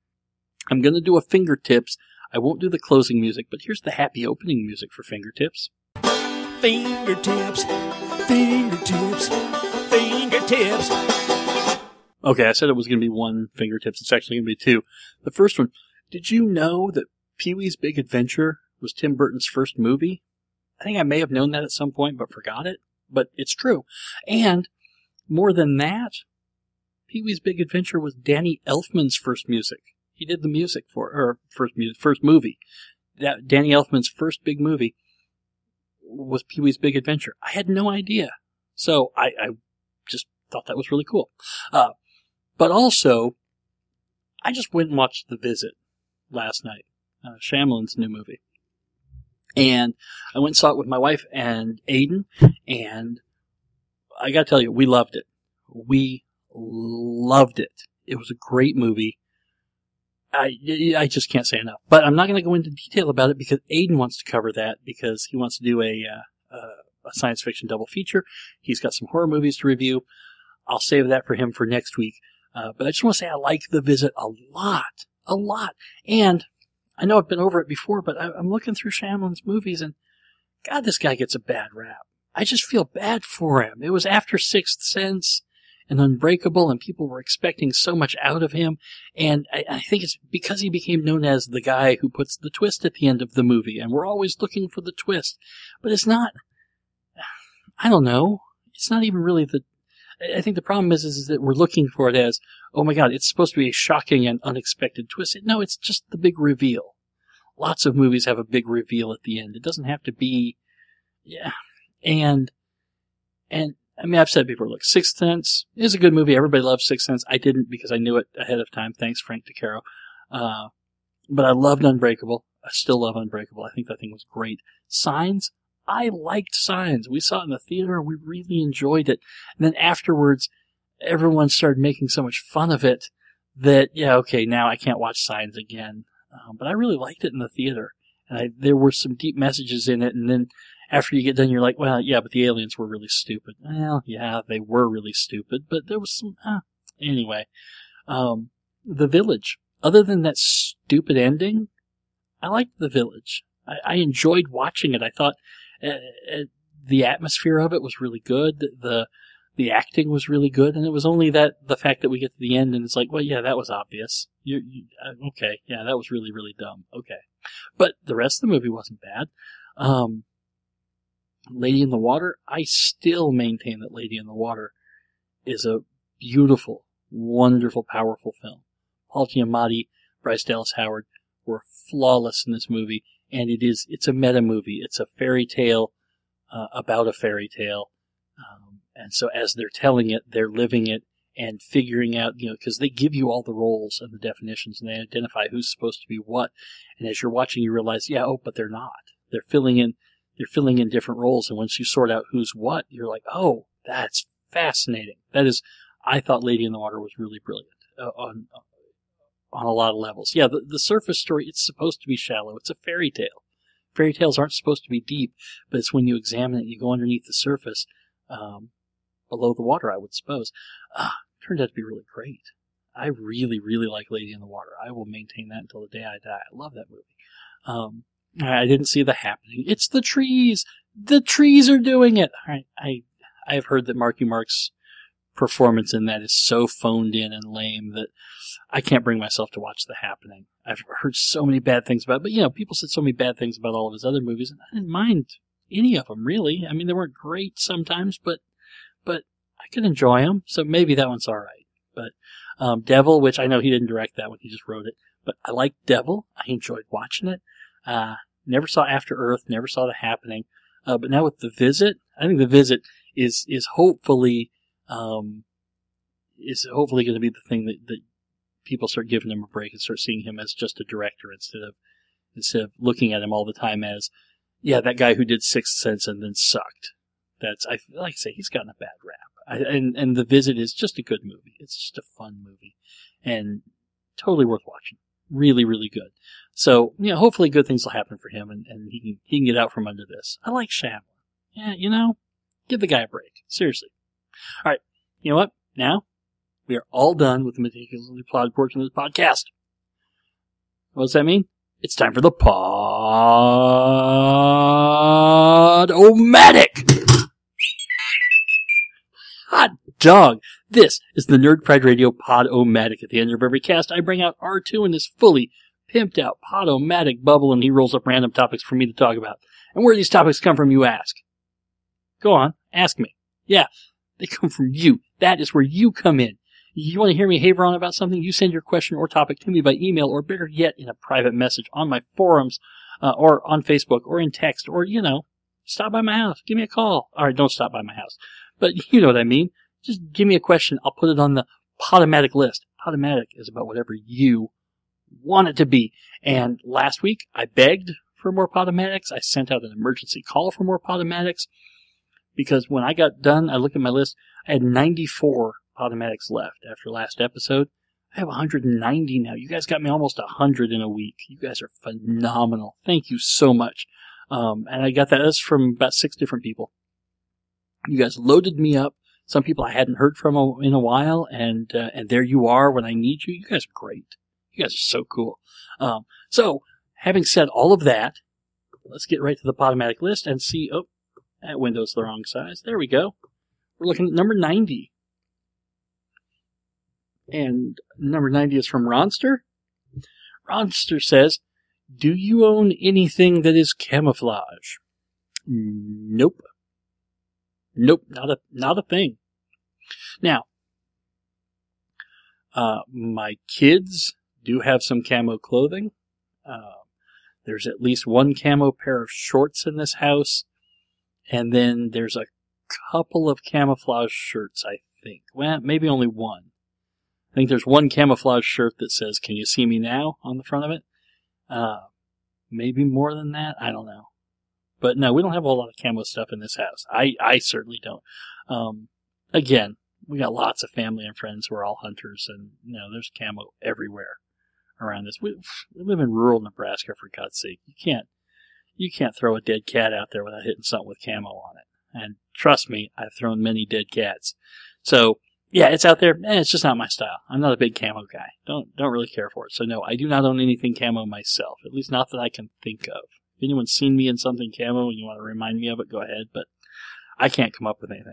I'm going to do a Fingertips. I won't do the closing music, but here's the happy opening music for Fingertips. Fingertips, fingertips, fingertips. Okay, I said it was going to be one Fingertips. It's actually going to be two. The first one, did you know that Pee-wee's Big Adventure was Tim Burton's first movie? I think I may have known that at some point, but forgot it. But it's true. And more than that, Pee-wee's Big Adventure was Danny Elfman's first music. He did the music for, or first music, first movie. That Danny Elfman's first big movie was Pee-wee's Big Adventure. I had no idea. So I, I just thought that was really cool. Uh, but also, I just went and watched The Visit last night. Uh, Shyamalan's new movie. And I went and saw it with my wife and Aiden, and I gotta tell you, we loved it. We loved it. It was a great movie. I, I just can't say enough. But I'm not going to go into detail about it because Aiden wants to cover that because he wants to do a, uh, uh, a science fiction double feature. He's got some horror movies to review. I'll save that for him for next week. Uh, but I just want to say I like The Visit a lot. A lot. And I know I've been over it before, but I, I'm looking through Shyamalan's movies and God, this guy gets a bad rap. I just feel bad for him. It was after Sixth Sense and Unbreakable, and people were expecting so much out of him, and I, I think it's because he became known as the guy who puts the twist at the end of the movie, and we're always looking for the twist. But it's not, I don't know, it's not even really the, I think the problem is, is that we're looking for it as, oh my God, it's supposed to be a shocking and unexpected twist. No, it's just the big reveal. Lots of movies have a big reveal at the end. It doesn't have to be, yeah, and, and, I mean, I've said before, look, Sixth Sense is a good movie. Everybody loves Sixth Sense. I didn't because I knew it ahead of time. Thanks, Frank DeCaro. Uh, but I loved Unbreakable. I still love Unbreakable. I think that thing was great. Signs, I liked Signs. We saw it in the theater and we really enjoyed it. And then afterwards, everyone started making so much fun of it that, yeah, okay, now I can't watch Signs again. Um, but I really liked it in the theater. And I, there were some deep messages in it, and then after you get done, you're like, well, yeah, but the aliens were really stupid. Well, yeah, they were really stupid, but there was some, uh, anyway. Um, The Village. Other than that stupid ending, I liked The Village. I, I enjoyed watching it. I thought uh, uh, the atmosphere of it was really good. The the acting was really good, and it was only that the fact that we get to the end and it's like, well, yeah, that was obvious. You, you uh, okay, yeah, that was really really dumb. Okay, but the rest of the movie wasn't bad. Um, Lady in the Water, I still maintain that Lady in the Water is a beautiful, wonderful, powerful film. Paul Giamatti, Bryce Dallas Howard were flawless in this movie, and it is, it's a meta movie. It's a fairy tale uh, about a fairy tale. Um, and so as they're telling it, they're living it and figuring out, you know, because they give you all the roles and the definitions and they identify who's supposed to be what. And as you're watching, you realize, yeah, oh, but they're not. They're filling in, they're filling in different roles. And once you sort out who's what, you're like, oh, that's fascinating. That is, I thought Lady in the Water was really brilliant uh, on on a lot of levels. Yeah, the, the surface story, it's supposed to be shallow. It's a fairy tale. Fairy tales aren't supposed to be deep, but it's when you examine it, you go underneath the surface, um, below the water, I would suppose. Uh, turned out to be really great. I really, really like Lady in the Water. I will maintain that until the day I die. I love that movie. Um, I didn't see The Happening. It's the trees. The trees are doing it. I, I, I've heard that Marky Mark's performance in that is so phoned in and lame that I can't bring myself to watch The Happening. I've heard so many bad things about it, but you know, people said so many bad things about all of his other movies, and I didn't mind any of them, really. I mean, they weren't great sometimes, but, but I could enjoy them, so maybe that one's alright. But, um, Devil, which I know he didn't direct that one, he just wrote it, but I liked Devil. I enjoyed watching it. Uh, never saw After Earth, never saw The Happening, uh, but now with The Visit, I think The Visit is, is hopefully, um, is hopefully going to be the thing that, that people start giving him a break and start seeing him as just a director instead of instead of looking at him all the time as, yeah, that guy who did Sixth Sense and then sucked. That's, I like I say, he's gotten a bad rap. I, and and The Visit is just a good movie. It's just a fun movie and totally worth watching. Really, really good. So, you know, hopefully good things will happen for him and, and he can he can get out from under this. I like Shyamalan. Yeah, you know, give the guy a break. Seriously. All right, you know what? Now we are all done with the meticulously plotted portion of this podcast. What does that mean? It's time for the Pod-O-Matic! Hot dog! This is the Nerd Pride Radio Pod-O-Matic. At the end of every cast, I bring out R two in this fully pimped out Pod-O-Matic bubble, and he rolls up random topics for me to talk about. And where do these topics come from, you ask? Go on, ask me. Yeah, they come from you. That is where you come in. You want to hear me haver on about something? You send your question or topic to me by email, or better yet, in a private message on my forums, uh, or on Facebook, or in text, or, you know, stop by my house. Give me a call. All right, don't stop by my house. But you know what I mean. Just give me a question. I'll put it on the Podomatic list. Podomatic is about whatever you want it to be. And last week, I begged for more Podomatics. I sent out an emergency call for more Podomatics. Because when I got done, I looked at my list, I had ninety-four Podomatics left after last episode. I have one hundred ninety now. You guys got me almost one hundred in a week. You guys are phenomenal. Thank you so much. Um, and I got that. That's from about six different people. You guys loaded me up. Some people I hadn't heard from in a while, and uh, and there you are when I need you. You guys are great. You guys are so cool. Um, so, having said all of that, let's get right to the Podomatic list and see. Oh, that window's the wrong size. There we go. We're looking at number ninety. And number ninety is from Ronster. Ronster says, do you own anything that is camouflage? Nope. Nope, not a not a thing. Now, uh, my kids do have some camo clothing. Uh, there's at least one camo pair of shorts in this house. And then there's a couple of camouflage shirts, I think. Well, maybe only one. I think there's one camouflage shirt that says, "Can you see me now?" on the front of it. Uh, maybe more than that. I don't know. But no, we don't have a whole lot of camo stuff in this house. I, I certainly don't. Um, again, we got lots of family and friends who are all hunters, and you know, there's camo everywhere around this. We, we live in rural Nebraska, for God's sake. You can't, you can't throw a dead cat out there without hitting something with camo on it. And trust me, I've thrown many dead cats. So yeah, it's out there. Eh, it's just not my style. I'm not a big camo guy. Don't don't really care for it. So no, I do not own anything camo myself. At least not that I can think of. If anyone's seen me in something camo and you want to remind me of it, go ahead. But I can't come up with anything.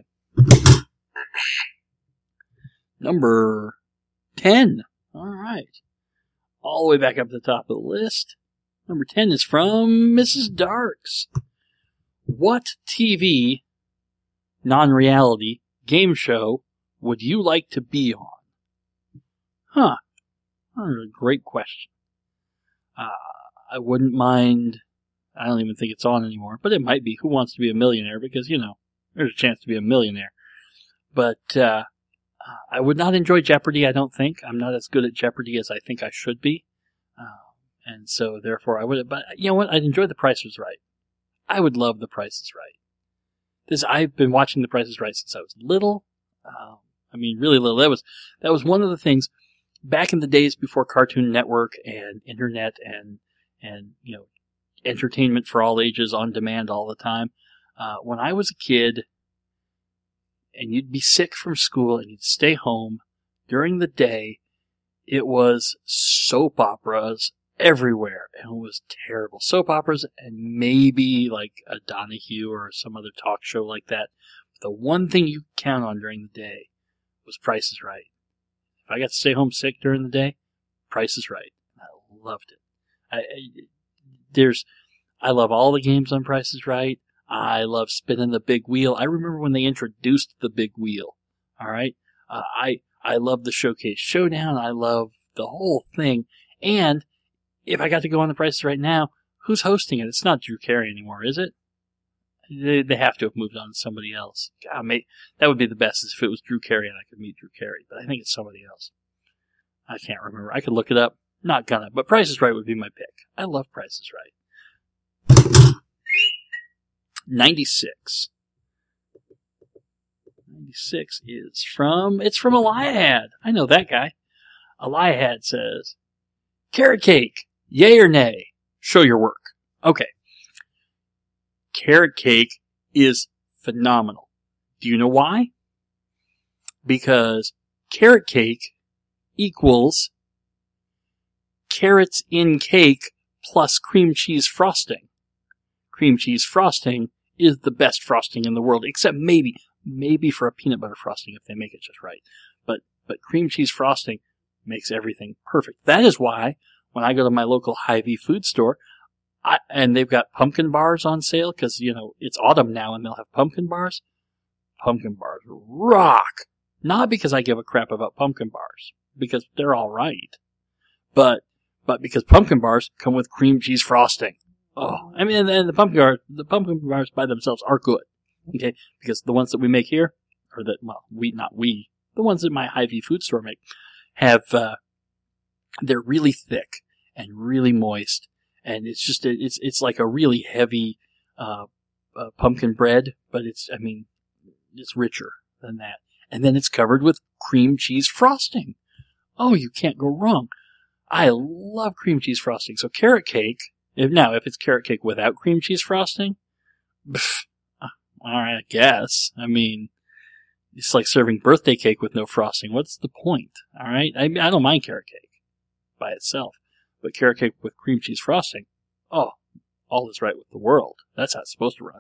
Number ten. All right. All the way back up to the top of the list. Number ten is from Missus Darks. What T V, non-reality, game show would you like to be on? Huh. That's a great question. Uh, I wouldn't mind, I don't even think it's on anymore, but it might be Who Wants to Be a Millionaire, because, you know, there's a chance to be a millionaire. But uh, I would not enjoy Jeopardy, I don't think. I'm not as good at Jeopardy as I think I should be. Uh, and so, therefore, I would, but you know what? I'd enjoy The Price is Right. I would love The Price is Right. This, I've been watching The Price is Right since I was little. Um, I mean, really little. That was that was one of the things back in the days before Cartoon Network and internet and and you know entertainment for all ages on demand all the time. Uh, when I was a kid, and you'd be sick from school and you'd stay home during the day, it was soap operas everywhere, and it was terrible. Soap operas and maybe like a Donahue or some other talk show like that. The one thing you could count on during the day was Price is Right. If I got to stay home sick during the day, Price is Right. I loved it. I, I, there's, I love all the games on Price is Right. I love spinning the big wheel. I remember when they introduced the big wheel. All right. Uh, I, I love the Showcase Showdown. I love the whole thing. And if I got to go on The Price is Right now, who's hosting it? It's not Drew Carey anymore, is it? They, they have to have moved on to somebody else. God, mate, that would be the best is if it was Drew Carey and I could meet Drew Carey. But I think it's somebody else. I can't remember. I could look it up. Not gonna. But Price is Right would be my pick. I love Price is Right. ninety-six. ninety-six is from, it's from Eliad. I know that guy. Eliad says, carrot cake, yay or nay? Show your work. Okay. Carrot cake is phenomenal. Do you know why? Because carrot cake equals carrots in cake plus cream cheese frosting. Cream cheese frosting is the best frosting in the world, except maybe, maybe for a peanut butter frosting if they make it just right. But, but cream cheese frosting makes everything perfect. That is why when I go to my local Hy-Vee food store, I, and they've got pumpkin bars on sale, because, you know, it's autumn now and they'll have pumpkin bars. Pumpkin bars rock. Not because I give a crap about pumpkin bars, because they're alright. But, but because pumpkin bars come with cream cheese frosting. Oh, I mean, and the pumpkin bars, the pumpkin bars by themselves are good. Okay? Because the ones that we make here, or that, well, we, not we, the ones that my Hy-Vee food store make, have, uh, they're really thick and really moist. And it's just, a, it's, it's like a really heavy, uh, uh, pumpkin bread, but it's, I mean, it's richer than that. And then it's covered with cream cheese frosting. Oh, you can't go wrong. I love cream cheese frosting. So carrot cake, if now, if it's carrot cake without cream cheese frosting, pff, alright, I guess. I mean, it's like serving birthday cake with no frosting. What's the point? Alright? I mean, I don't mind carrot cake by itself. But carrot cake with cream cheese frosting, oh, all is right with the world. That's how it's supposed to run.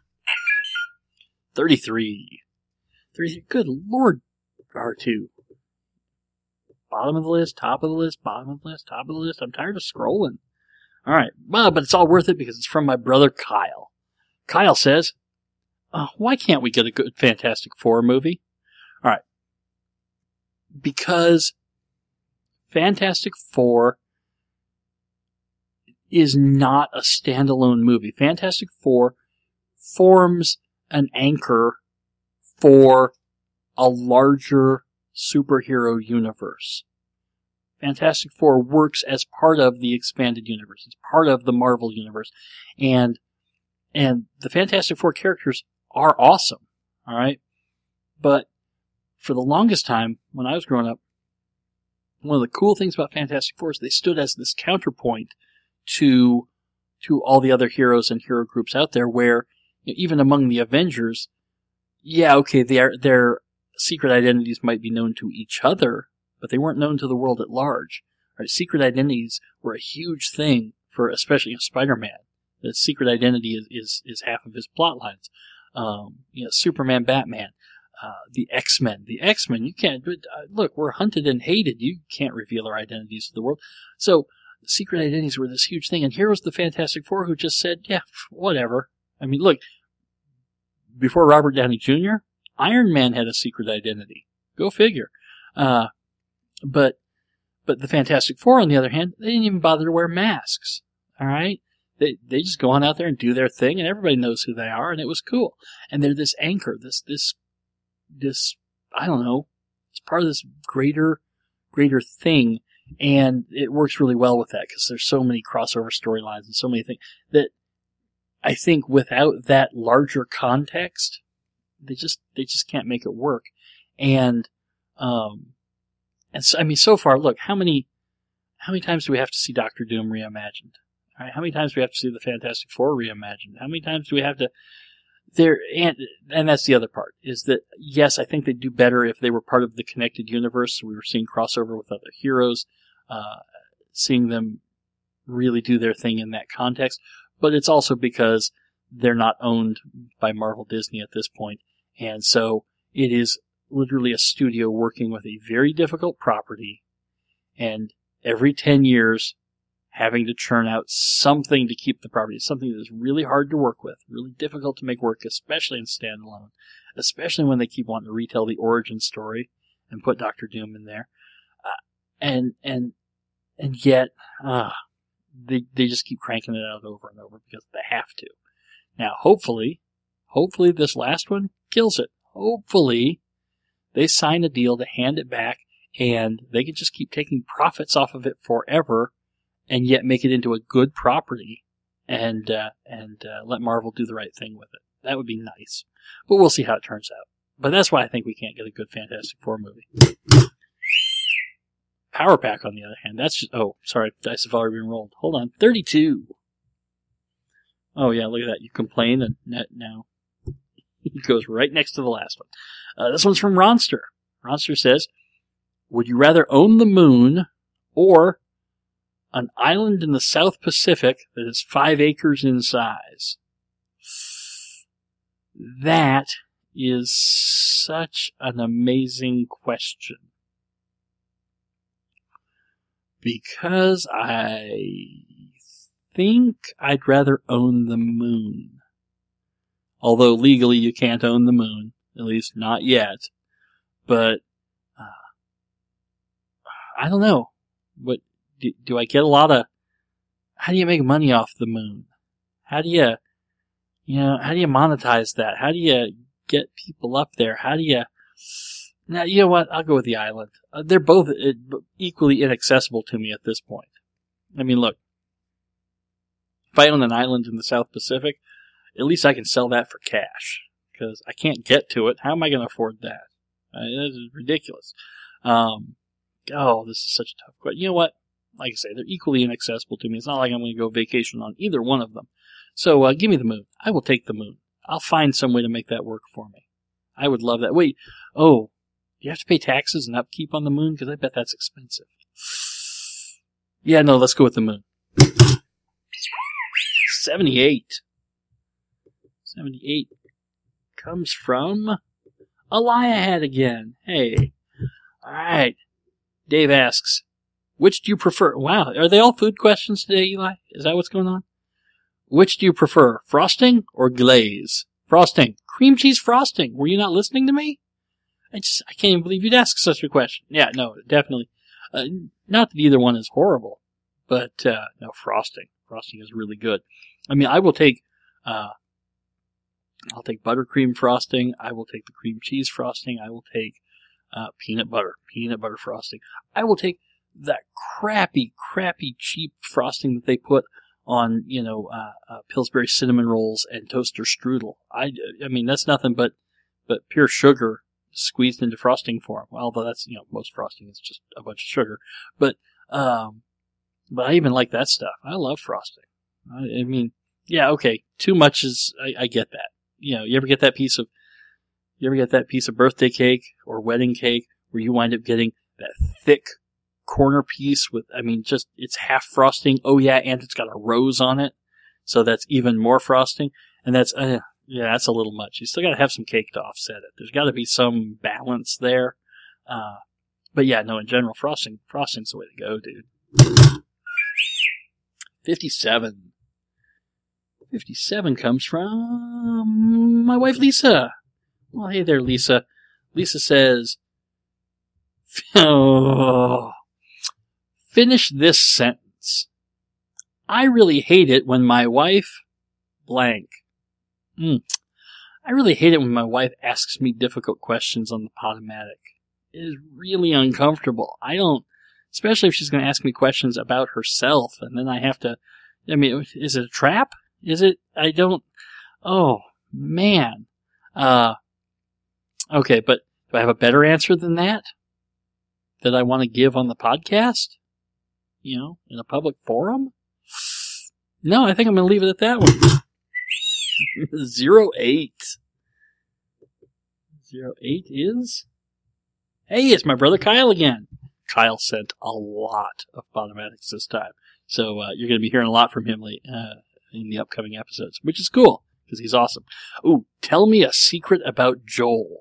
thirty-three. thirty-three. Good Lord, R two. Bottom of the list, top of the list, bottom of the list, top of the list. I'm tired of scrolling. All right. Well, but it's all worth it because it's from my brother Kyle. Kyle says, oh, why can't we get a good Fantastic Four movie? All right. Because Fantastic Four is not a standalone movie. Fantastic Four forms an anchor for a larger superhero universe. Fantastic Four works as part of the expanded universe. It's part of the Marvel universe. And, and the Fantastic Four characters are awesome. Alright? But for the longest time, when I was growing up, one of the cool things about Fantastic Four is they stood as this counterpoint to to all the other heroes and hero groups out there, where you know, even among the Avengers, yeah, okay, they're they're secret identities might be known to each other, but they weren't known to the world at large. Right? Secret identities were a huge thing for, especially you know, Spider-Man. The secret identity is, is, is half of his plot lines. Um, you know, Superman, Batman, uh, the X-Men. The X-Men, you can't, uh, look, we're hunted and hated. You can't reveal our identities to the world. So, secret identities were this huge thing. And here was the Fantastic Four who just said, yeah, whatever. I mean, look, before Robert Downey Junior, Iron Man had a secret identity. Go figure. Uh, but, but the Fantastic Four, on the other hand, they didn't even bother to wear masks. All right? They they just go on out there and do their thing, and everybody knows who they are, and it was cool. And they're this anchor, this, this, this, I don't know, it's part of this greater, greater thing, and it works really well with that, because there's so many crossover storylines and so many things that I think without that larger context, they just, they just can't make it work. And, um, and so, I mean, so far, look, how many, how many times do we have to see Doctor Doom reimagined? All right, how many times do we have to see the Fantastic Four reimagined? How many times do we have to, there, and, and that's the other part, is that, yes, I think they'd do better if they were part of the connected universe. We were seeing crossover with other heroes, uh, seeing them really do their thing in that context. But it's also because they're not owned by Marvel Disney at this point. And so it is literally a studio working with a very difficult property, and every ten years having to churn out something to keep the property. Something that is really hard to work with, really difficult to make work, especially in standalone, especially when they keep wanting to retell the origin story and put Doctor Doom in there. Uh, and, and, and yet, uh, they, they just keep cranking it out over and over because they have to. Now, hopefully, hopefully this last one kills it. Hopefully they sign a deal to hand it back and they can just keep taking profits off of it forever, and yet make it into a good property, and uh, and uh, let Marvel do the right thing with it. That would be nice. But we'll see how it turns out. But that's why I think we can't get a good Fantastic Four movie. Power Pack, on the other hand, that's just... Oh, sorry, dice have already been rolled. Hold on, thirty-two. Oh yeah, look at that. You complain, and now it goes right next to the last one. Uh, this one's from Ronster. Ronster says, would you rather own the moon or an island in the South Pacific that is five acres in size? That is such an amazing question. Because I think I'd rather own the moon. Although legally you can't own the moon. At least not yet. But, uh, I don't know. But, Do, do I get a lot of, how do you make money off the moon? How do you, you know, how do you monetize that? How do you get people up there? How do you, now, you know what? I'll go with the island. Uh, they're both equally inaccessible to me at this point. I mean, look, if I own an island in the South Pacific, at least I can sell that for cash. Because I can't get to it. How am I going to afford that? Uh, this is ridiculous. Um, oh, this is such a tough question. You know what? Like I say, they're equally inaccessible to me. It's not like I'm going to go vacation on either one of them. So, uh, give me the moon. I will take the moon. I'll find some way to make that work for me. I would love that. Wait, oh, do you have to pay taxes and upkeep on the moon? Because I bet that's expensive. Yeah, no, let's go with the moon. seventy-eight. seventy-eight comes from Eliahad again. Hey. Alright. Dave asks, which do you prefer? Wow, are they all food questions today, Eli? Is that what's going on? Which do you prefer, frosting or glaze? Frosting. Cream cheese frosting. Were you not listening to me? I just, I can't even believe you'd ask such a question. Yeah, no, definitely. Uh, not that either one is horrible, but, uh, no, frosting. Frosting is really good. I mean, I will take, uh, I'll take buttercream frosting. I will take the cream cheese frosting. I will take, uh, peanut butter. Peanut butter frosting. I will take that crappy, crappy, cheap frosting that they put on, you know, uh, uh, Pillsbury cinnamon rolls and toaster strudel. I, I mean, that's nothing but, but pure sugar squeezed into frosting form. Although that's, you know, most frosting is just a bunch of sugar. But, um, but I even like that stuff. I love frosting. I, I mean, yeah, okay, too much is, I, I get that. You know, you ever get that piece of, You ever get that piece of birthday cake or wedding cake where you wind up getting that thick corner piece with, I mean, just, it's half frosting. Oh yeah, and it's got a rose on it. So that's even more frosting. And that's, uh, yeah, that's a little much. You still got to have some cake to offset it. There's got to be some balance there. Uh, but yeah, no, in general, frosting, frosting's the way to go, dude. fifty-seven. fifty-seven comes from my wife, Lisa. Well, hey there, Lisa. Lisa says, oh, finish this sentence. I really hate it when my wife blank. Mm. I really hate it when my wife asks me difficult questions on the Podomatic. It is really uncomfortable. I don't, especially if she's going to ask me questions about herself, and then I have to, I mean, is it a trap? Is it, I don't, oh, man. Uh, okay, but do I have a better answer than that? That I want to give on the podcast? You know, in a public forum? No, I think I'm going to leave it at that one. Zero eight. Zero eight is? Hey, it's my brother Kyle again. Kyle sent a lot of Podomatics this time. So uh, you're going to be hearing a lot from him late, uh, in the upcoming episodes, which is cool, because he's awesome. Ooh, tell me a secret about Joel.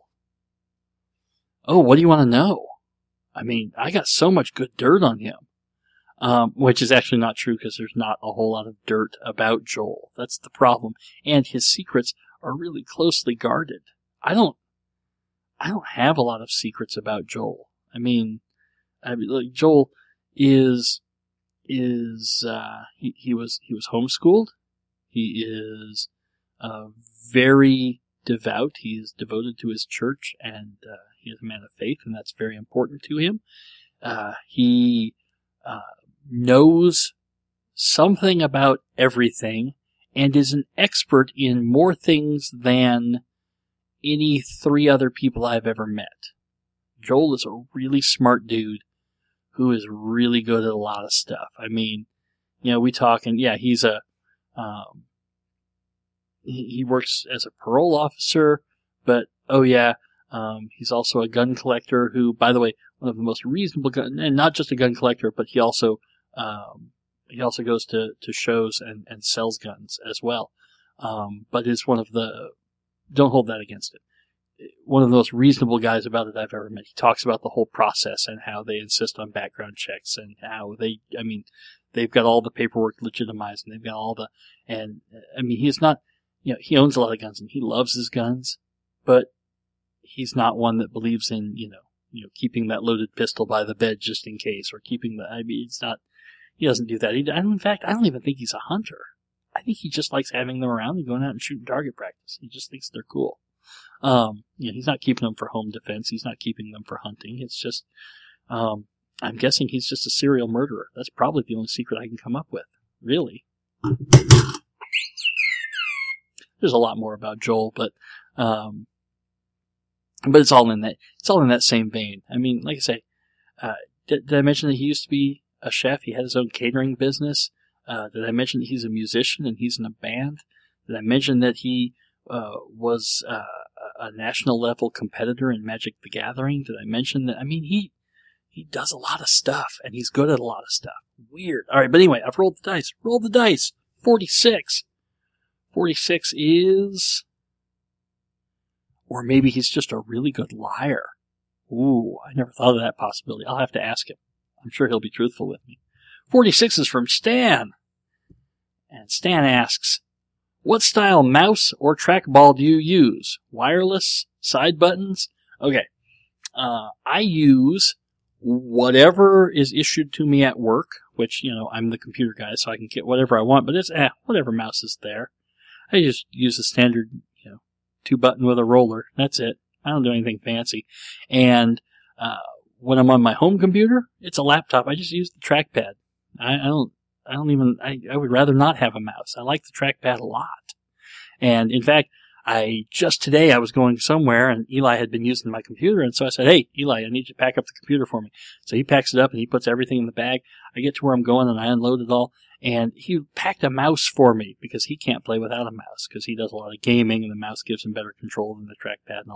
Oh, what do you want to know? I mean, I got so much good dirt on him. Um, which is actually not true, because there's not a whole lot of dirt about Joel. That's the problem. And his secrets are really closely guarded. I don't, I don't have a lot of secrets about Joel. I mean, I mean like Joel is, is, uh, he, he was, he was homeschooled. He is, uh, very devout. He is devoted to his church, and, uh, he is a man of faith, and that's very important to him. Uh, he, uh, knows something about everything and is an expert in more things than any three other people I've ever met. Joel is a really smart dude who is really good at a lot of stuff. I mean, you know, we talk, and yeah, he's a, um, he, he works as a parole officer, but oh yeah, um, he's also a gun collector who, by the way, one of the most reasonable gun, and not just a gun collector, but he also Um, he also goes to, to shows and, and sells guns as well. Um, but is one of the, don't hold that against it, one of the most reasonable guys about it I've ever met. He talks about the whole process and how they insist on background checks and how they, I mean, they've got all the paperwork legitimized, and they've got all the, and I mean, he's not, you know, he owns a lot of guns and he loves his guns, but he's not one that believes in, you know, you know, keeping that loaded pistol by the bed just in case, or keeping the, I mean, it's not, he doesn't do that. He, in fact, I don't even think he's a hunter. I think he just likes having them around and going out and shooting target practice. He just thinks they're cool. Um, you know, he's not keeping them for home defense. He's not keeping them for hunting. It's just, um, I'm guessing he's just a serial murderer. That's probably the only secret I can come up with. Really. There's a lot more about Joel, but, um, but it's all in that, it's all in that same vein. I mean, like I say, uh, did, did I mention that he used to be a chef? He had his own catering business. Uh, did I mention that he's a musician and he's in a band? Did I mention that he uh, was uh, a national level competitor in Magic the Gathering? Did I mention that? I mean, he he does a lot of stuff, and he's good at a lot of stuff. Weird. All right, but anyway, I've rolled the dice. Roll the dice. forty-six. forty-six is, or maybe he's just a really good liar. Ooh, I never thought of that possibility. I'll have to ask him. I'm sure he'll be truthful with me. forty-six is from Stan. And Stan asks, what style mouse or trackball do you use? Wireless? Side buttons? Okay. Uh, I use whatever is issued to me at work, which, you know, I'm the computer guy, so I can get whatever I want, but it's, eh, whatever mouse is there. I just use a standard, you know, two button with a roller. That's it. I don't do anything fancy. And, uh, when I'm on my home computer, it's a laptop. I just use the trackpad. I, I don't, I don't even, I, I would rather not have a mouse. I like the trackpad a lot. And in fact, I, just today I was going somewhere and Eli had been using my computer, and so I said, hey, Eli, I need you to pack up the computer for me. So he packs it up and he puts everything in the bag. I get to where I'm going and I unload it all, and he packed a mouse for me because he can't play without a mouse because he does a lot of gaming and the mouse gives him better control than the trackpad and all that.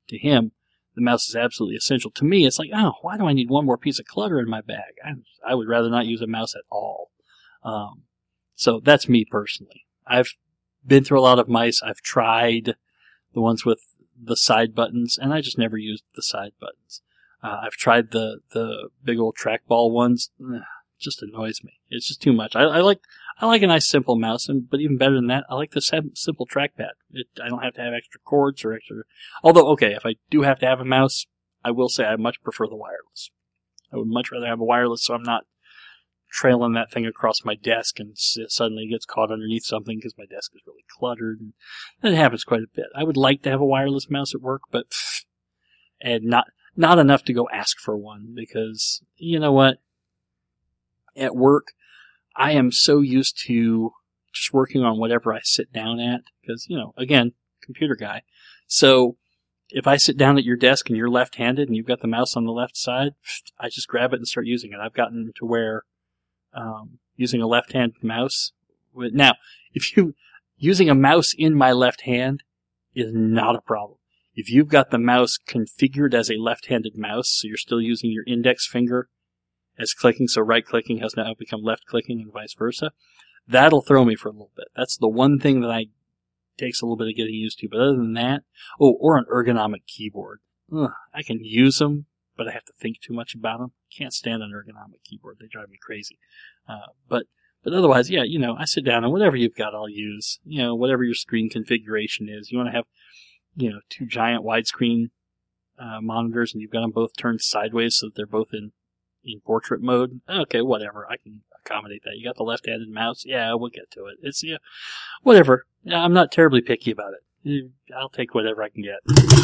to him, the mouse is absolutely essential. To me, it's like, oh, why do I need one more piece of clutter in my bag? I, I would rather not use a mouse at all. Um, so that's me personally. I've been through a lot of mice. I've tried the ones with the side buttons, and I just never used the side buttons. Uh, I've tried the, the big old trackball ones. Ugh, it just annoys me. It's just too much. I, I like I like a nice simple mouse, and but even better than that, I like the simple trackpad. It, I don't have to have extra cords or extra. Although, okay, if I do have to have a mouse, I will say I much prefer the wireless. I would much rather have a wireless, so I'm not trailing that thing across my desk and suddenly it gets caught underneath something because my desk is really cluttered. And that happens quite a bit. I would like to have a wireless mouse at work, but pff, and not not enough to go ask for one because you know what? At work, I am so used to just working on whatever I sit down at because, you know, again, computer guy. So if I sit down at your desk and you're left-handed and you've got the mouse on the left side, I just grab it and start using it. I've gotten to where um, using a left-handed mouse. Now, if you using a mouse in my left hand is not a problem. If you've got the mouse configured as a left-handed mouse, so you're still using your index finger as clicking, so right-clicking has now become left-clicking and vice versa, that'll throw me for a little bit. That's the one thing that I takes a little bit of getting used to. But other than that, oh, or an ergonomic keyboard. Ugh, I can use them, but I have to think too much about them. Can't stand an ergonomic keyboard. They drive me crazy. Uh, but but otherwise, yeah, you know, I sit down and whatever you've got, I'll use. You know, whatever your screen configuration is. You want to have, you know, two giant widescreen uh, monitors, and you've got them both turned sideways so that they're both in in portrait mode. Okay, whatever. I can accommodate that. You got the left-handed mouse? Yeah, we'll get to it. It's, yeah, whatever. Yeah, I'm not terribly picky about it. I'll take whatever I can get.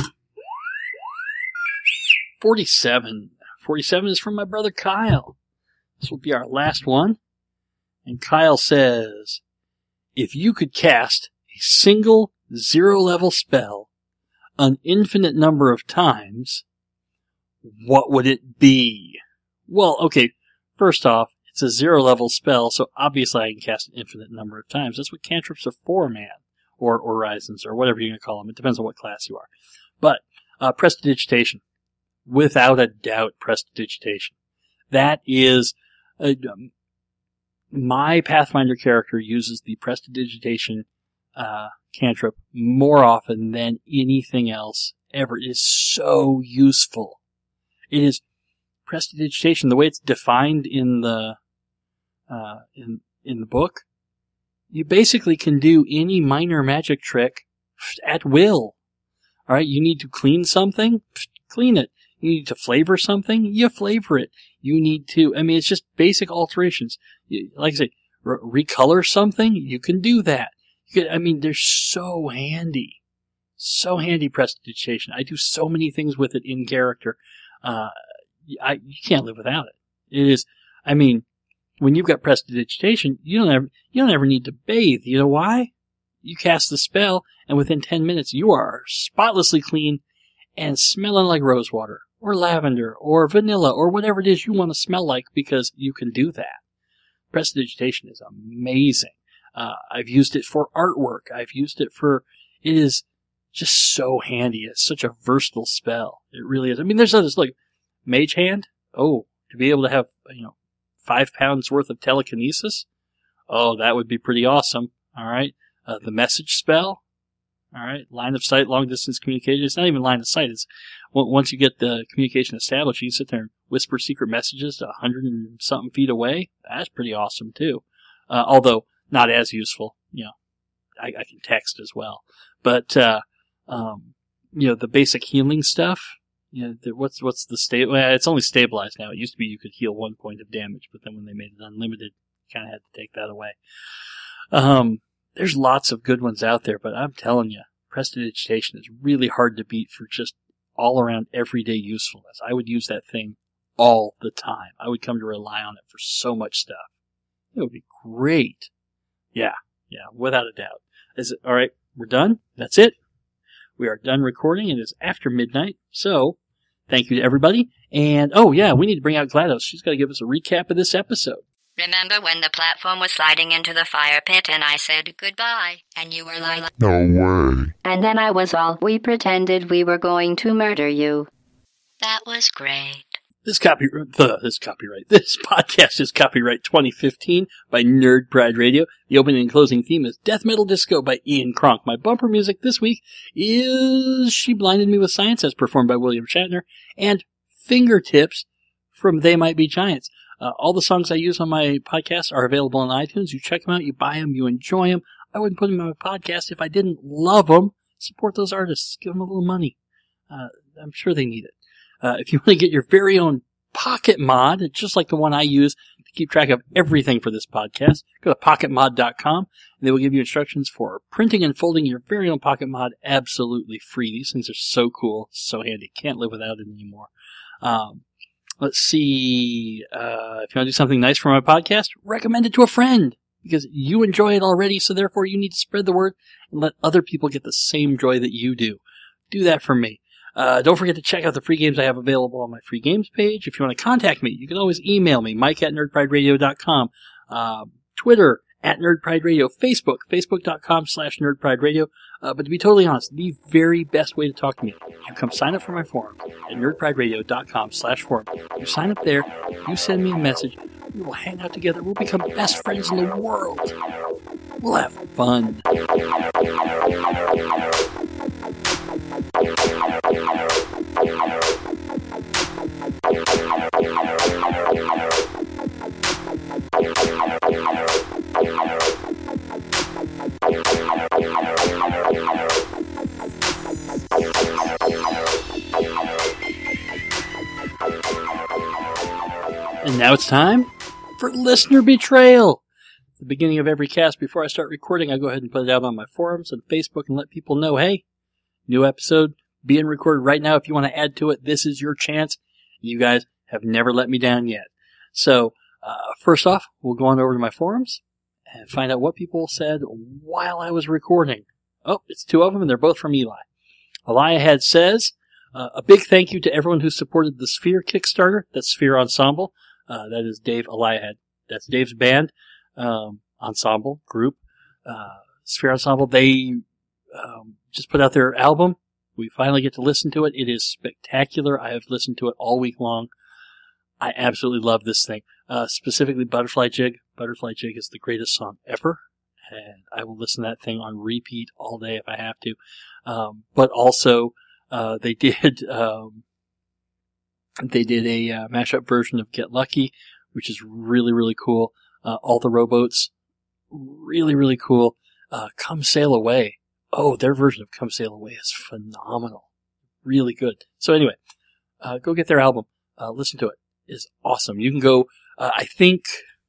forty-seven. forty-seven is from my brother Kyle. This will be our last one. And Kyle says, if you could cast a single zero-level spell an infinite number of times, what would it be? Well, okay, first off, it's a zero-level spell, so obviously I can cast an infinite number of times. That's what cantrips are for, man. Or Horizons, or whatever you're going to call them. It depends on what class you are. But, uh, Prestidigitation. Without a doubt, Prestidigitation. That is, uh, my Pathfinder character uses the Prestidigitation uh, cantrip more often than anything else ever. It is so useful. It is Prestidigitation, the way it's defined in the uh, in in the book, you basically can do any minor magic trick at will. All right, you need to clean something, clean it. You need to flavor something, you flavor it. You need to, I mean, it's just basic alterations. Like I say, re- recolor something, you can do that. You can, I mean, they're so handy. So handy, Prestidigitation. I do so many things with it in character. Uh, I, you can't live without it. It is, I mean, when you've got Prestidigitation, you don't ever, you don't ever need to bathe. You know why? You cast the spell, and within ten minutes, you are spotlessly clean and smelling like rosewater, or lavender, or vanilla, or whatever it is you want to smell like, because you can do that. Prestidigitation is amazing. Uh, I've used it for artwork. I've used it for, it is just so handy. It's such a versatile spell. It really is. I mean, there's others like Mage Hand. Oh, to be able to have, you know, five pounds worth of telekinesis. Oh, that would be pretty awesome. All right. Uh, the message spell. All right. Line of sight, long distance communication. It's not even line of sight. It's once you get the communication established, you can sit there and whisper secret messages to a hundred and something feet away. That's pretty awesome too. Uh, although not as useful. You know, I, I can text as well. But, uh, um, you know, the basic healing stuff. You know, the, what's what's the state? Well, it's only stabilized now. It used to be you could heal one point of damage, but then when they made it unlimited, you kind of had to take that away. Um, there's lots of good ones out there, but I'm telling you, Prestidigitation is really hard to beat for just all-around everyday usefulness. I would use that thing all the time. I would come to rely on it for so much stuff. It would be great. Yeah, yeah, without a doubt. Is it all right? We're done. That's it. We are done recording. It is after midnight, so thank you to everybody. And, oh, yeah, we need to bring out GLaDOS. She's got to give us a recap of this episode. Remember when the platform was sliding into the fire pit and I said goodbye, and you were like, no way. And then I was all, we pretended we were going to murder you. That was great. This copy, uh, this copyright, this podcast is copyright twenty fifteen by Nerd Pride Radio. The opening and closing theme is Death Metal Disco by Ian Kronk. My bumper music this week is She Blinded Me with Science, as performed by William Shatner, and Fingertips from They Might Be Giants. Uh, all the songs I use on my podcast are available on iTunes. You check them out, you buy them, you enjoy them. I wouldn't put them on my podcast if I didn't love them. Support those artists. Give them a little money. Uh, I'm sure they need it. Uh, if you want to get your very own Pocket Mod, just like the one I use to keep track of everything for this podcast, go to pocket mod dot com, and they will give you instructions for printing and folding your very own Pocket Mod absolutely free. These things are so cool, so handy. Can't live without it anymore. Um, let's see. Uh, if you want to do something nice for my podcast, recommend it to a friend, because you enjoy it already, so therefore you need to spread the word and let other people get the same joy that you do. Do that for me. Uh, don't forget to check out the free games I have available on my free games page. If you want to contact me, you can always email me, mike at nerd pride radio dot com, uh, Twitter at nerdprideradio, Facebook, facebook.com slash nerdprideradio. Uh, but to be totally honest, the very best way to talk to me is you come sign up for my forum at nerdprideradio.com slash forum. You sign up there, you send me a message, we will hang out together, we'll become best friends in the world. We'll have fun. And now it's time for Listener Betrayal. At the beginning of every cast, before I start recording, I go ahead and put it out on my forums and Facebook and let people know, hey, new episode being recorded right now. If you want to add to it, this is your chance. You guys have never let me down yet. So, uh, first off, we'll go on over to my forums and find out what people said while I was recording. Oh, it's two of them, and they're both from Eli. Eliahad says, uh, a big thank you to everyone who supported the Sphere Kickstarter. That's Sphere Ensemble. Uh, that is Dave Eliahad. That's Dave's band, um, ensemble, group. Uh, Sphere Ensemble, they um, just put out their album. We finally get to listen to it. It is spectacular. I have listened to it all week long. I absolutely love this thing. Uh, specifically Butterfly Jig. Butterfly Jig is the greatest song ever. And I will listen to that thing on repeat all day if I have to. Um, but also, uh, they did, um, they did a uh, mashup version of Get Lucky, which is really, really cool. Uh, All the Rowboats, really, really cool. Uh, Come Sail Away. Oh, their version of Come Sail Away is phenomenal. Really good. So anyway, uh, go get their album. Uh, listen to it. It's awesome. You can go, uh, I think,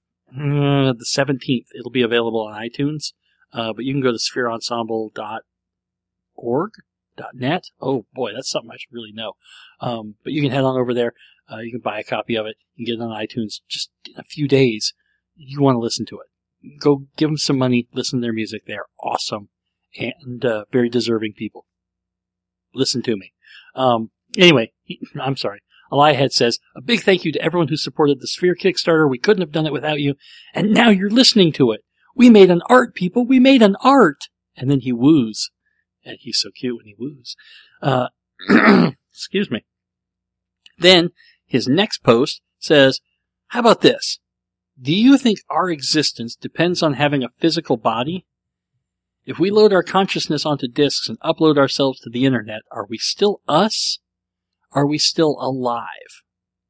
uh, the seventeenth. It'll be available on iTunes. Uh, but you can go to sphere ensemble dot org, .net. Oh boy, that's something I should really know. Um, but you can head on over there. Uh, you can buy a copy of it. You can get it on iTunes just in a few days. You want to listen to it. Go give them some money. Listen to their music. They're awesome and uh, very deserving people. Listen to me. Um, anyway, I'm sorry. Eliahad says, a big thank you to everyone who supported the Sphere Kickstarter. We couldn't have done it without you. And now you're listening to it. We made an art, people. We made an art. And then he woos. And he's so cute when he woos. Uh, excuse me. Then his next post says, how about this? Do you think our existence depends on having a physical body? If we load our consciousness onto disks and upload ourselves to the internet, are we still us? Are we still alive?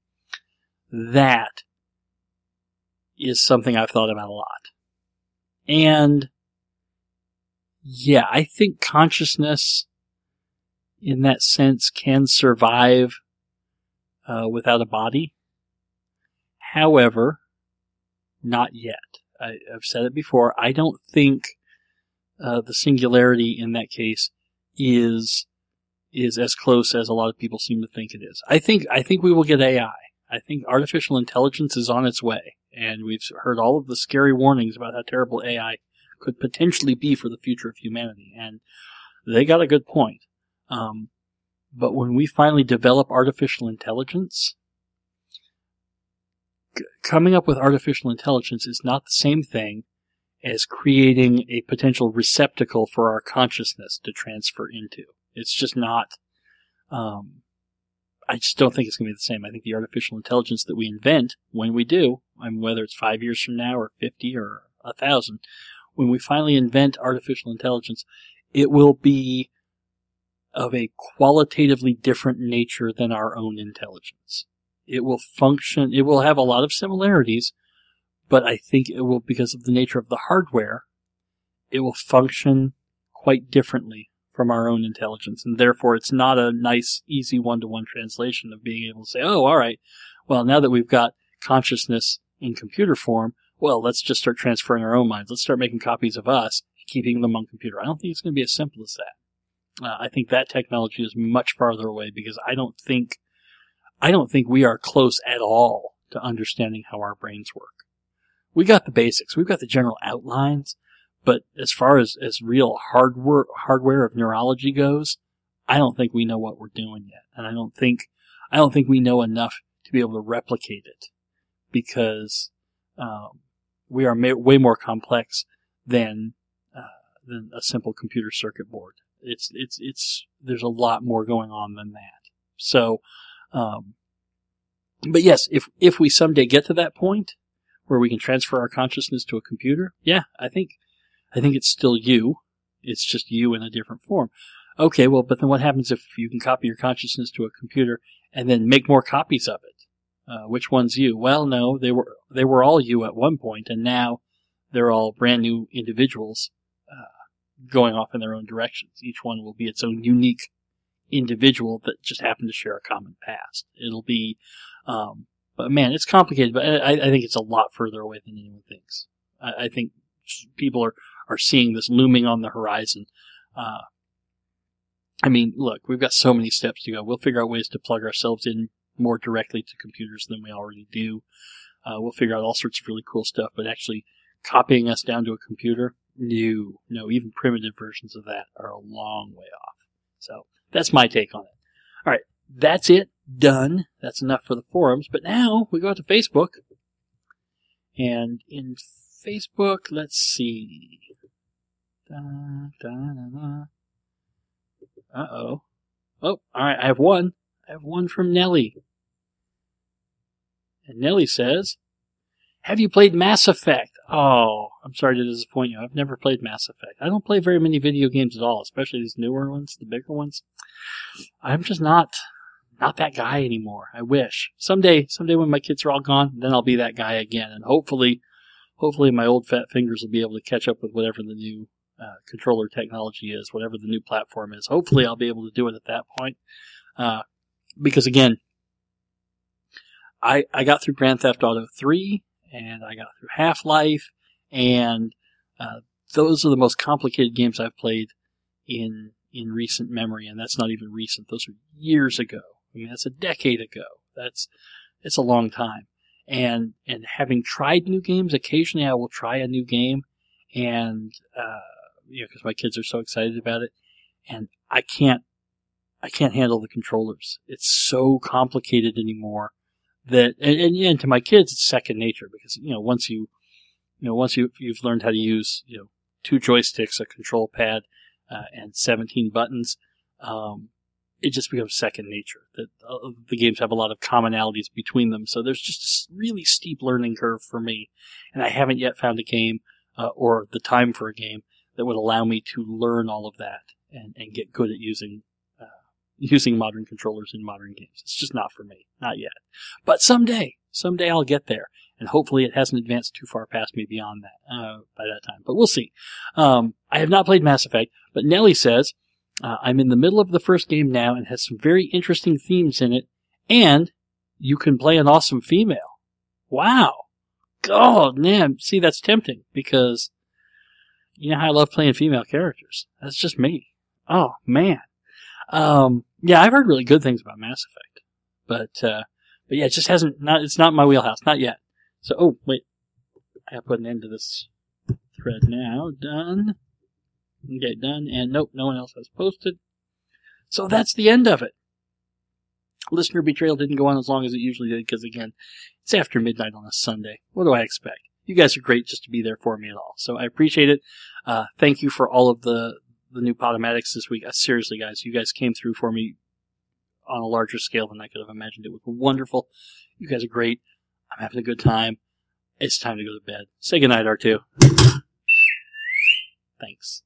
That is something I've thought about a lot. And yeah, I think consciousness in that sense can survive uh, without a body. However, not yet. I, I've said it before. I don't think uh, the singularity in that case is is as close as a lot of people seem to think it is. I think I think we will get A I. I think artificial intelligence is on its way, and we've heard all of the scary warnings about how terrible A I could potentially be for the future of humanity, and they got a good point. Um, but when we finally develop artificial intelligence, c- coming up with artificial intelligence is not the same thing as creating a potential receptacle for our consciousness to transfer into. It's just not, um, I just don't think it's going to be the same. I think the artificial intelligence that we invent, when we do, I mean, whether it's five years from now or fifty or a thousand, when we finally invent artificial intelligence, it will be of a qualitatively different nature than our own intelligence. It will function, it will have a lot of similarities, but I think it will, because of the nature of the hardware, it will function quite differently from our own intelligence, and therefore it's not a nice, easy one-to-one translation of being able to say, oh, all right, well, now that we've got consciousness in computer form, well, let's just start transferring our own minds. Let's start making copies of us, keeping them on computer. I don't think it's going to be as simple as that. Uh, I think that technology is much farther away, because I don't think, I don't think we are close at all to understanding how our brains work. We got the basics. We've got the general outlines. But as far as, as real hardware, hardware of neurology goes, I don't think we know what we're doing yet. And I don't think, I don't think we know enough to be able to replicate it, because, um, we are ma- way more complex than, uh, than a simple computer circuit board. It's, it's, it's, there's a lot more going on than that. So, um, but yes, if, if we someday get to that point where we can transfer our consciousness to a computer, yeah, I think, I think it's still you. It's just you in a different form. Okay, well, but then what happens if you can copy your consciousness to a computer and then make more copies of it? Uh, which one's you? Well, no, they were they were all you at one point, and now they're all brand new individuals uh, going off in their own directions. Each one will be its own unique individual that just happened to share a common past. It'll be, um, but man, it's complicated. But I, I think it's a lot further away than anyone thinks. I, I think people are. are seeing this looming on the horizon. Uh, I mean, look, we've got so many steps to go. We'll figure out ways to plug ourselves in more directly to computers than we already do. Uh, we'll figure out all sorts of really cool stuff, but actually copying us down to a computer, no, no, even primitive versions of that are a long way off. So that's my take on it. All right, that's it. Done. That's enough for the forums. But now we go out to Facebook. And in Facebook, let's see. Da, da, da, da. Uh-oh. Oh, alright, I have one. I have one from Nellie. And Nellie says, have you played Mass Effect? Oh, I'm sorry to disappoint you. I've never played Mass Effect. I don't play very many video games at all, especially these newer ones, the bigger ones. I'm just not, not that guy anymore. I wish. Someday, someday when my kids are all gone, then I'll be that guy again. And hopefully, Hopefully my old fat fingers will be able to catch up with whatever the new uh, controller technology is, whatever the new platform is. Hopefully I'll be able to do it at that point. Uh, because again, I I got through Grand Theft Auto three, and I got through Half-Life, and uh, those are the most complicated games I've played in in recent memory, and that's not even recent. Those are years ago. I mean, that's a decade ago. That's it's a long time. And, and having tried new games, occasionally I will try a new game, and, uh, you know, because my kids are so excited about it, and I can't, I can't handle the controllers. It's so complicated anymore that, and, and, and to my kids, it's second nature, because, you know, once you, you know, once you, you've learned how to use, you know, two joysticks, a control pad, uh, and seventeen buttons, um, it just becomes second nature. That uh, the games have a lot of commonalities between them, so there's just a really steep learning curve for me, and I haven't yet found a game uh, or the time for a game that would allow me to learn all of that and, and get good at using uh, using modern controllers in modern games. It's just not for me, not yet. But someday, someday I'll get there, and hopefully it hasn't advanced too far past me beyond that uh, by that time. But we'll see. Um, I have not played Mass Effect, but Nellie says, Uh, I'm in the middle of the first game now and has some very interesting themes in it, and you can play an awesome female. Wow. God, man. See, that's tempting, because you know how I love playing female characters. That's just me. Oh, man. Um, yeah, I've heard really good things about Mass Effect, but, uh, but yeah, it just hasn't, not, it's not my wheelhouse, not yet. So, oh, wait. I have to put an end to this thread now. Done. Okay, done, and nope, no one else has posted. So that's the end of it. Listener Betrayal didn't go on as long as it usually did because, again, it's after midnight on a Sunday. What do I expect? You guys are great just to be there for me at all. So I appreciate it. Uh, thank you for all of the, the new Podomatics this week. Uh, seriously, guys, you guys came through for me on a larger scale than I could have imagined. It was wonderful. You guys are great. I'm having a good time. It's time to go to bed. Say goodnight, R two. Thanks.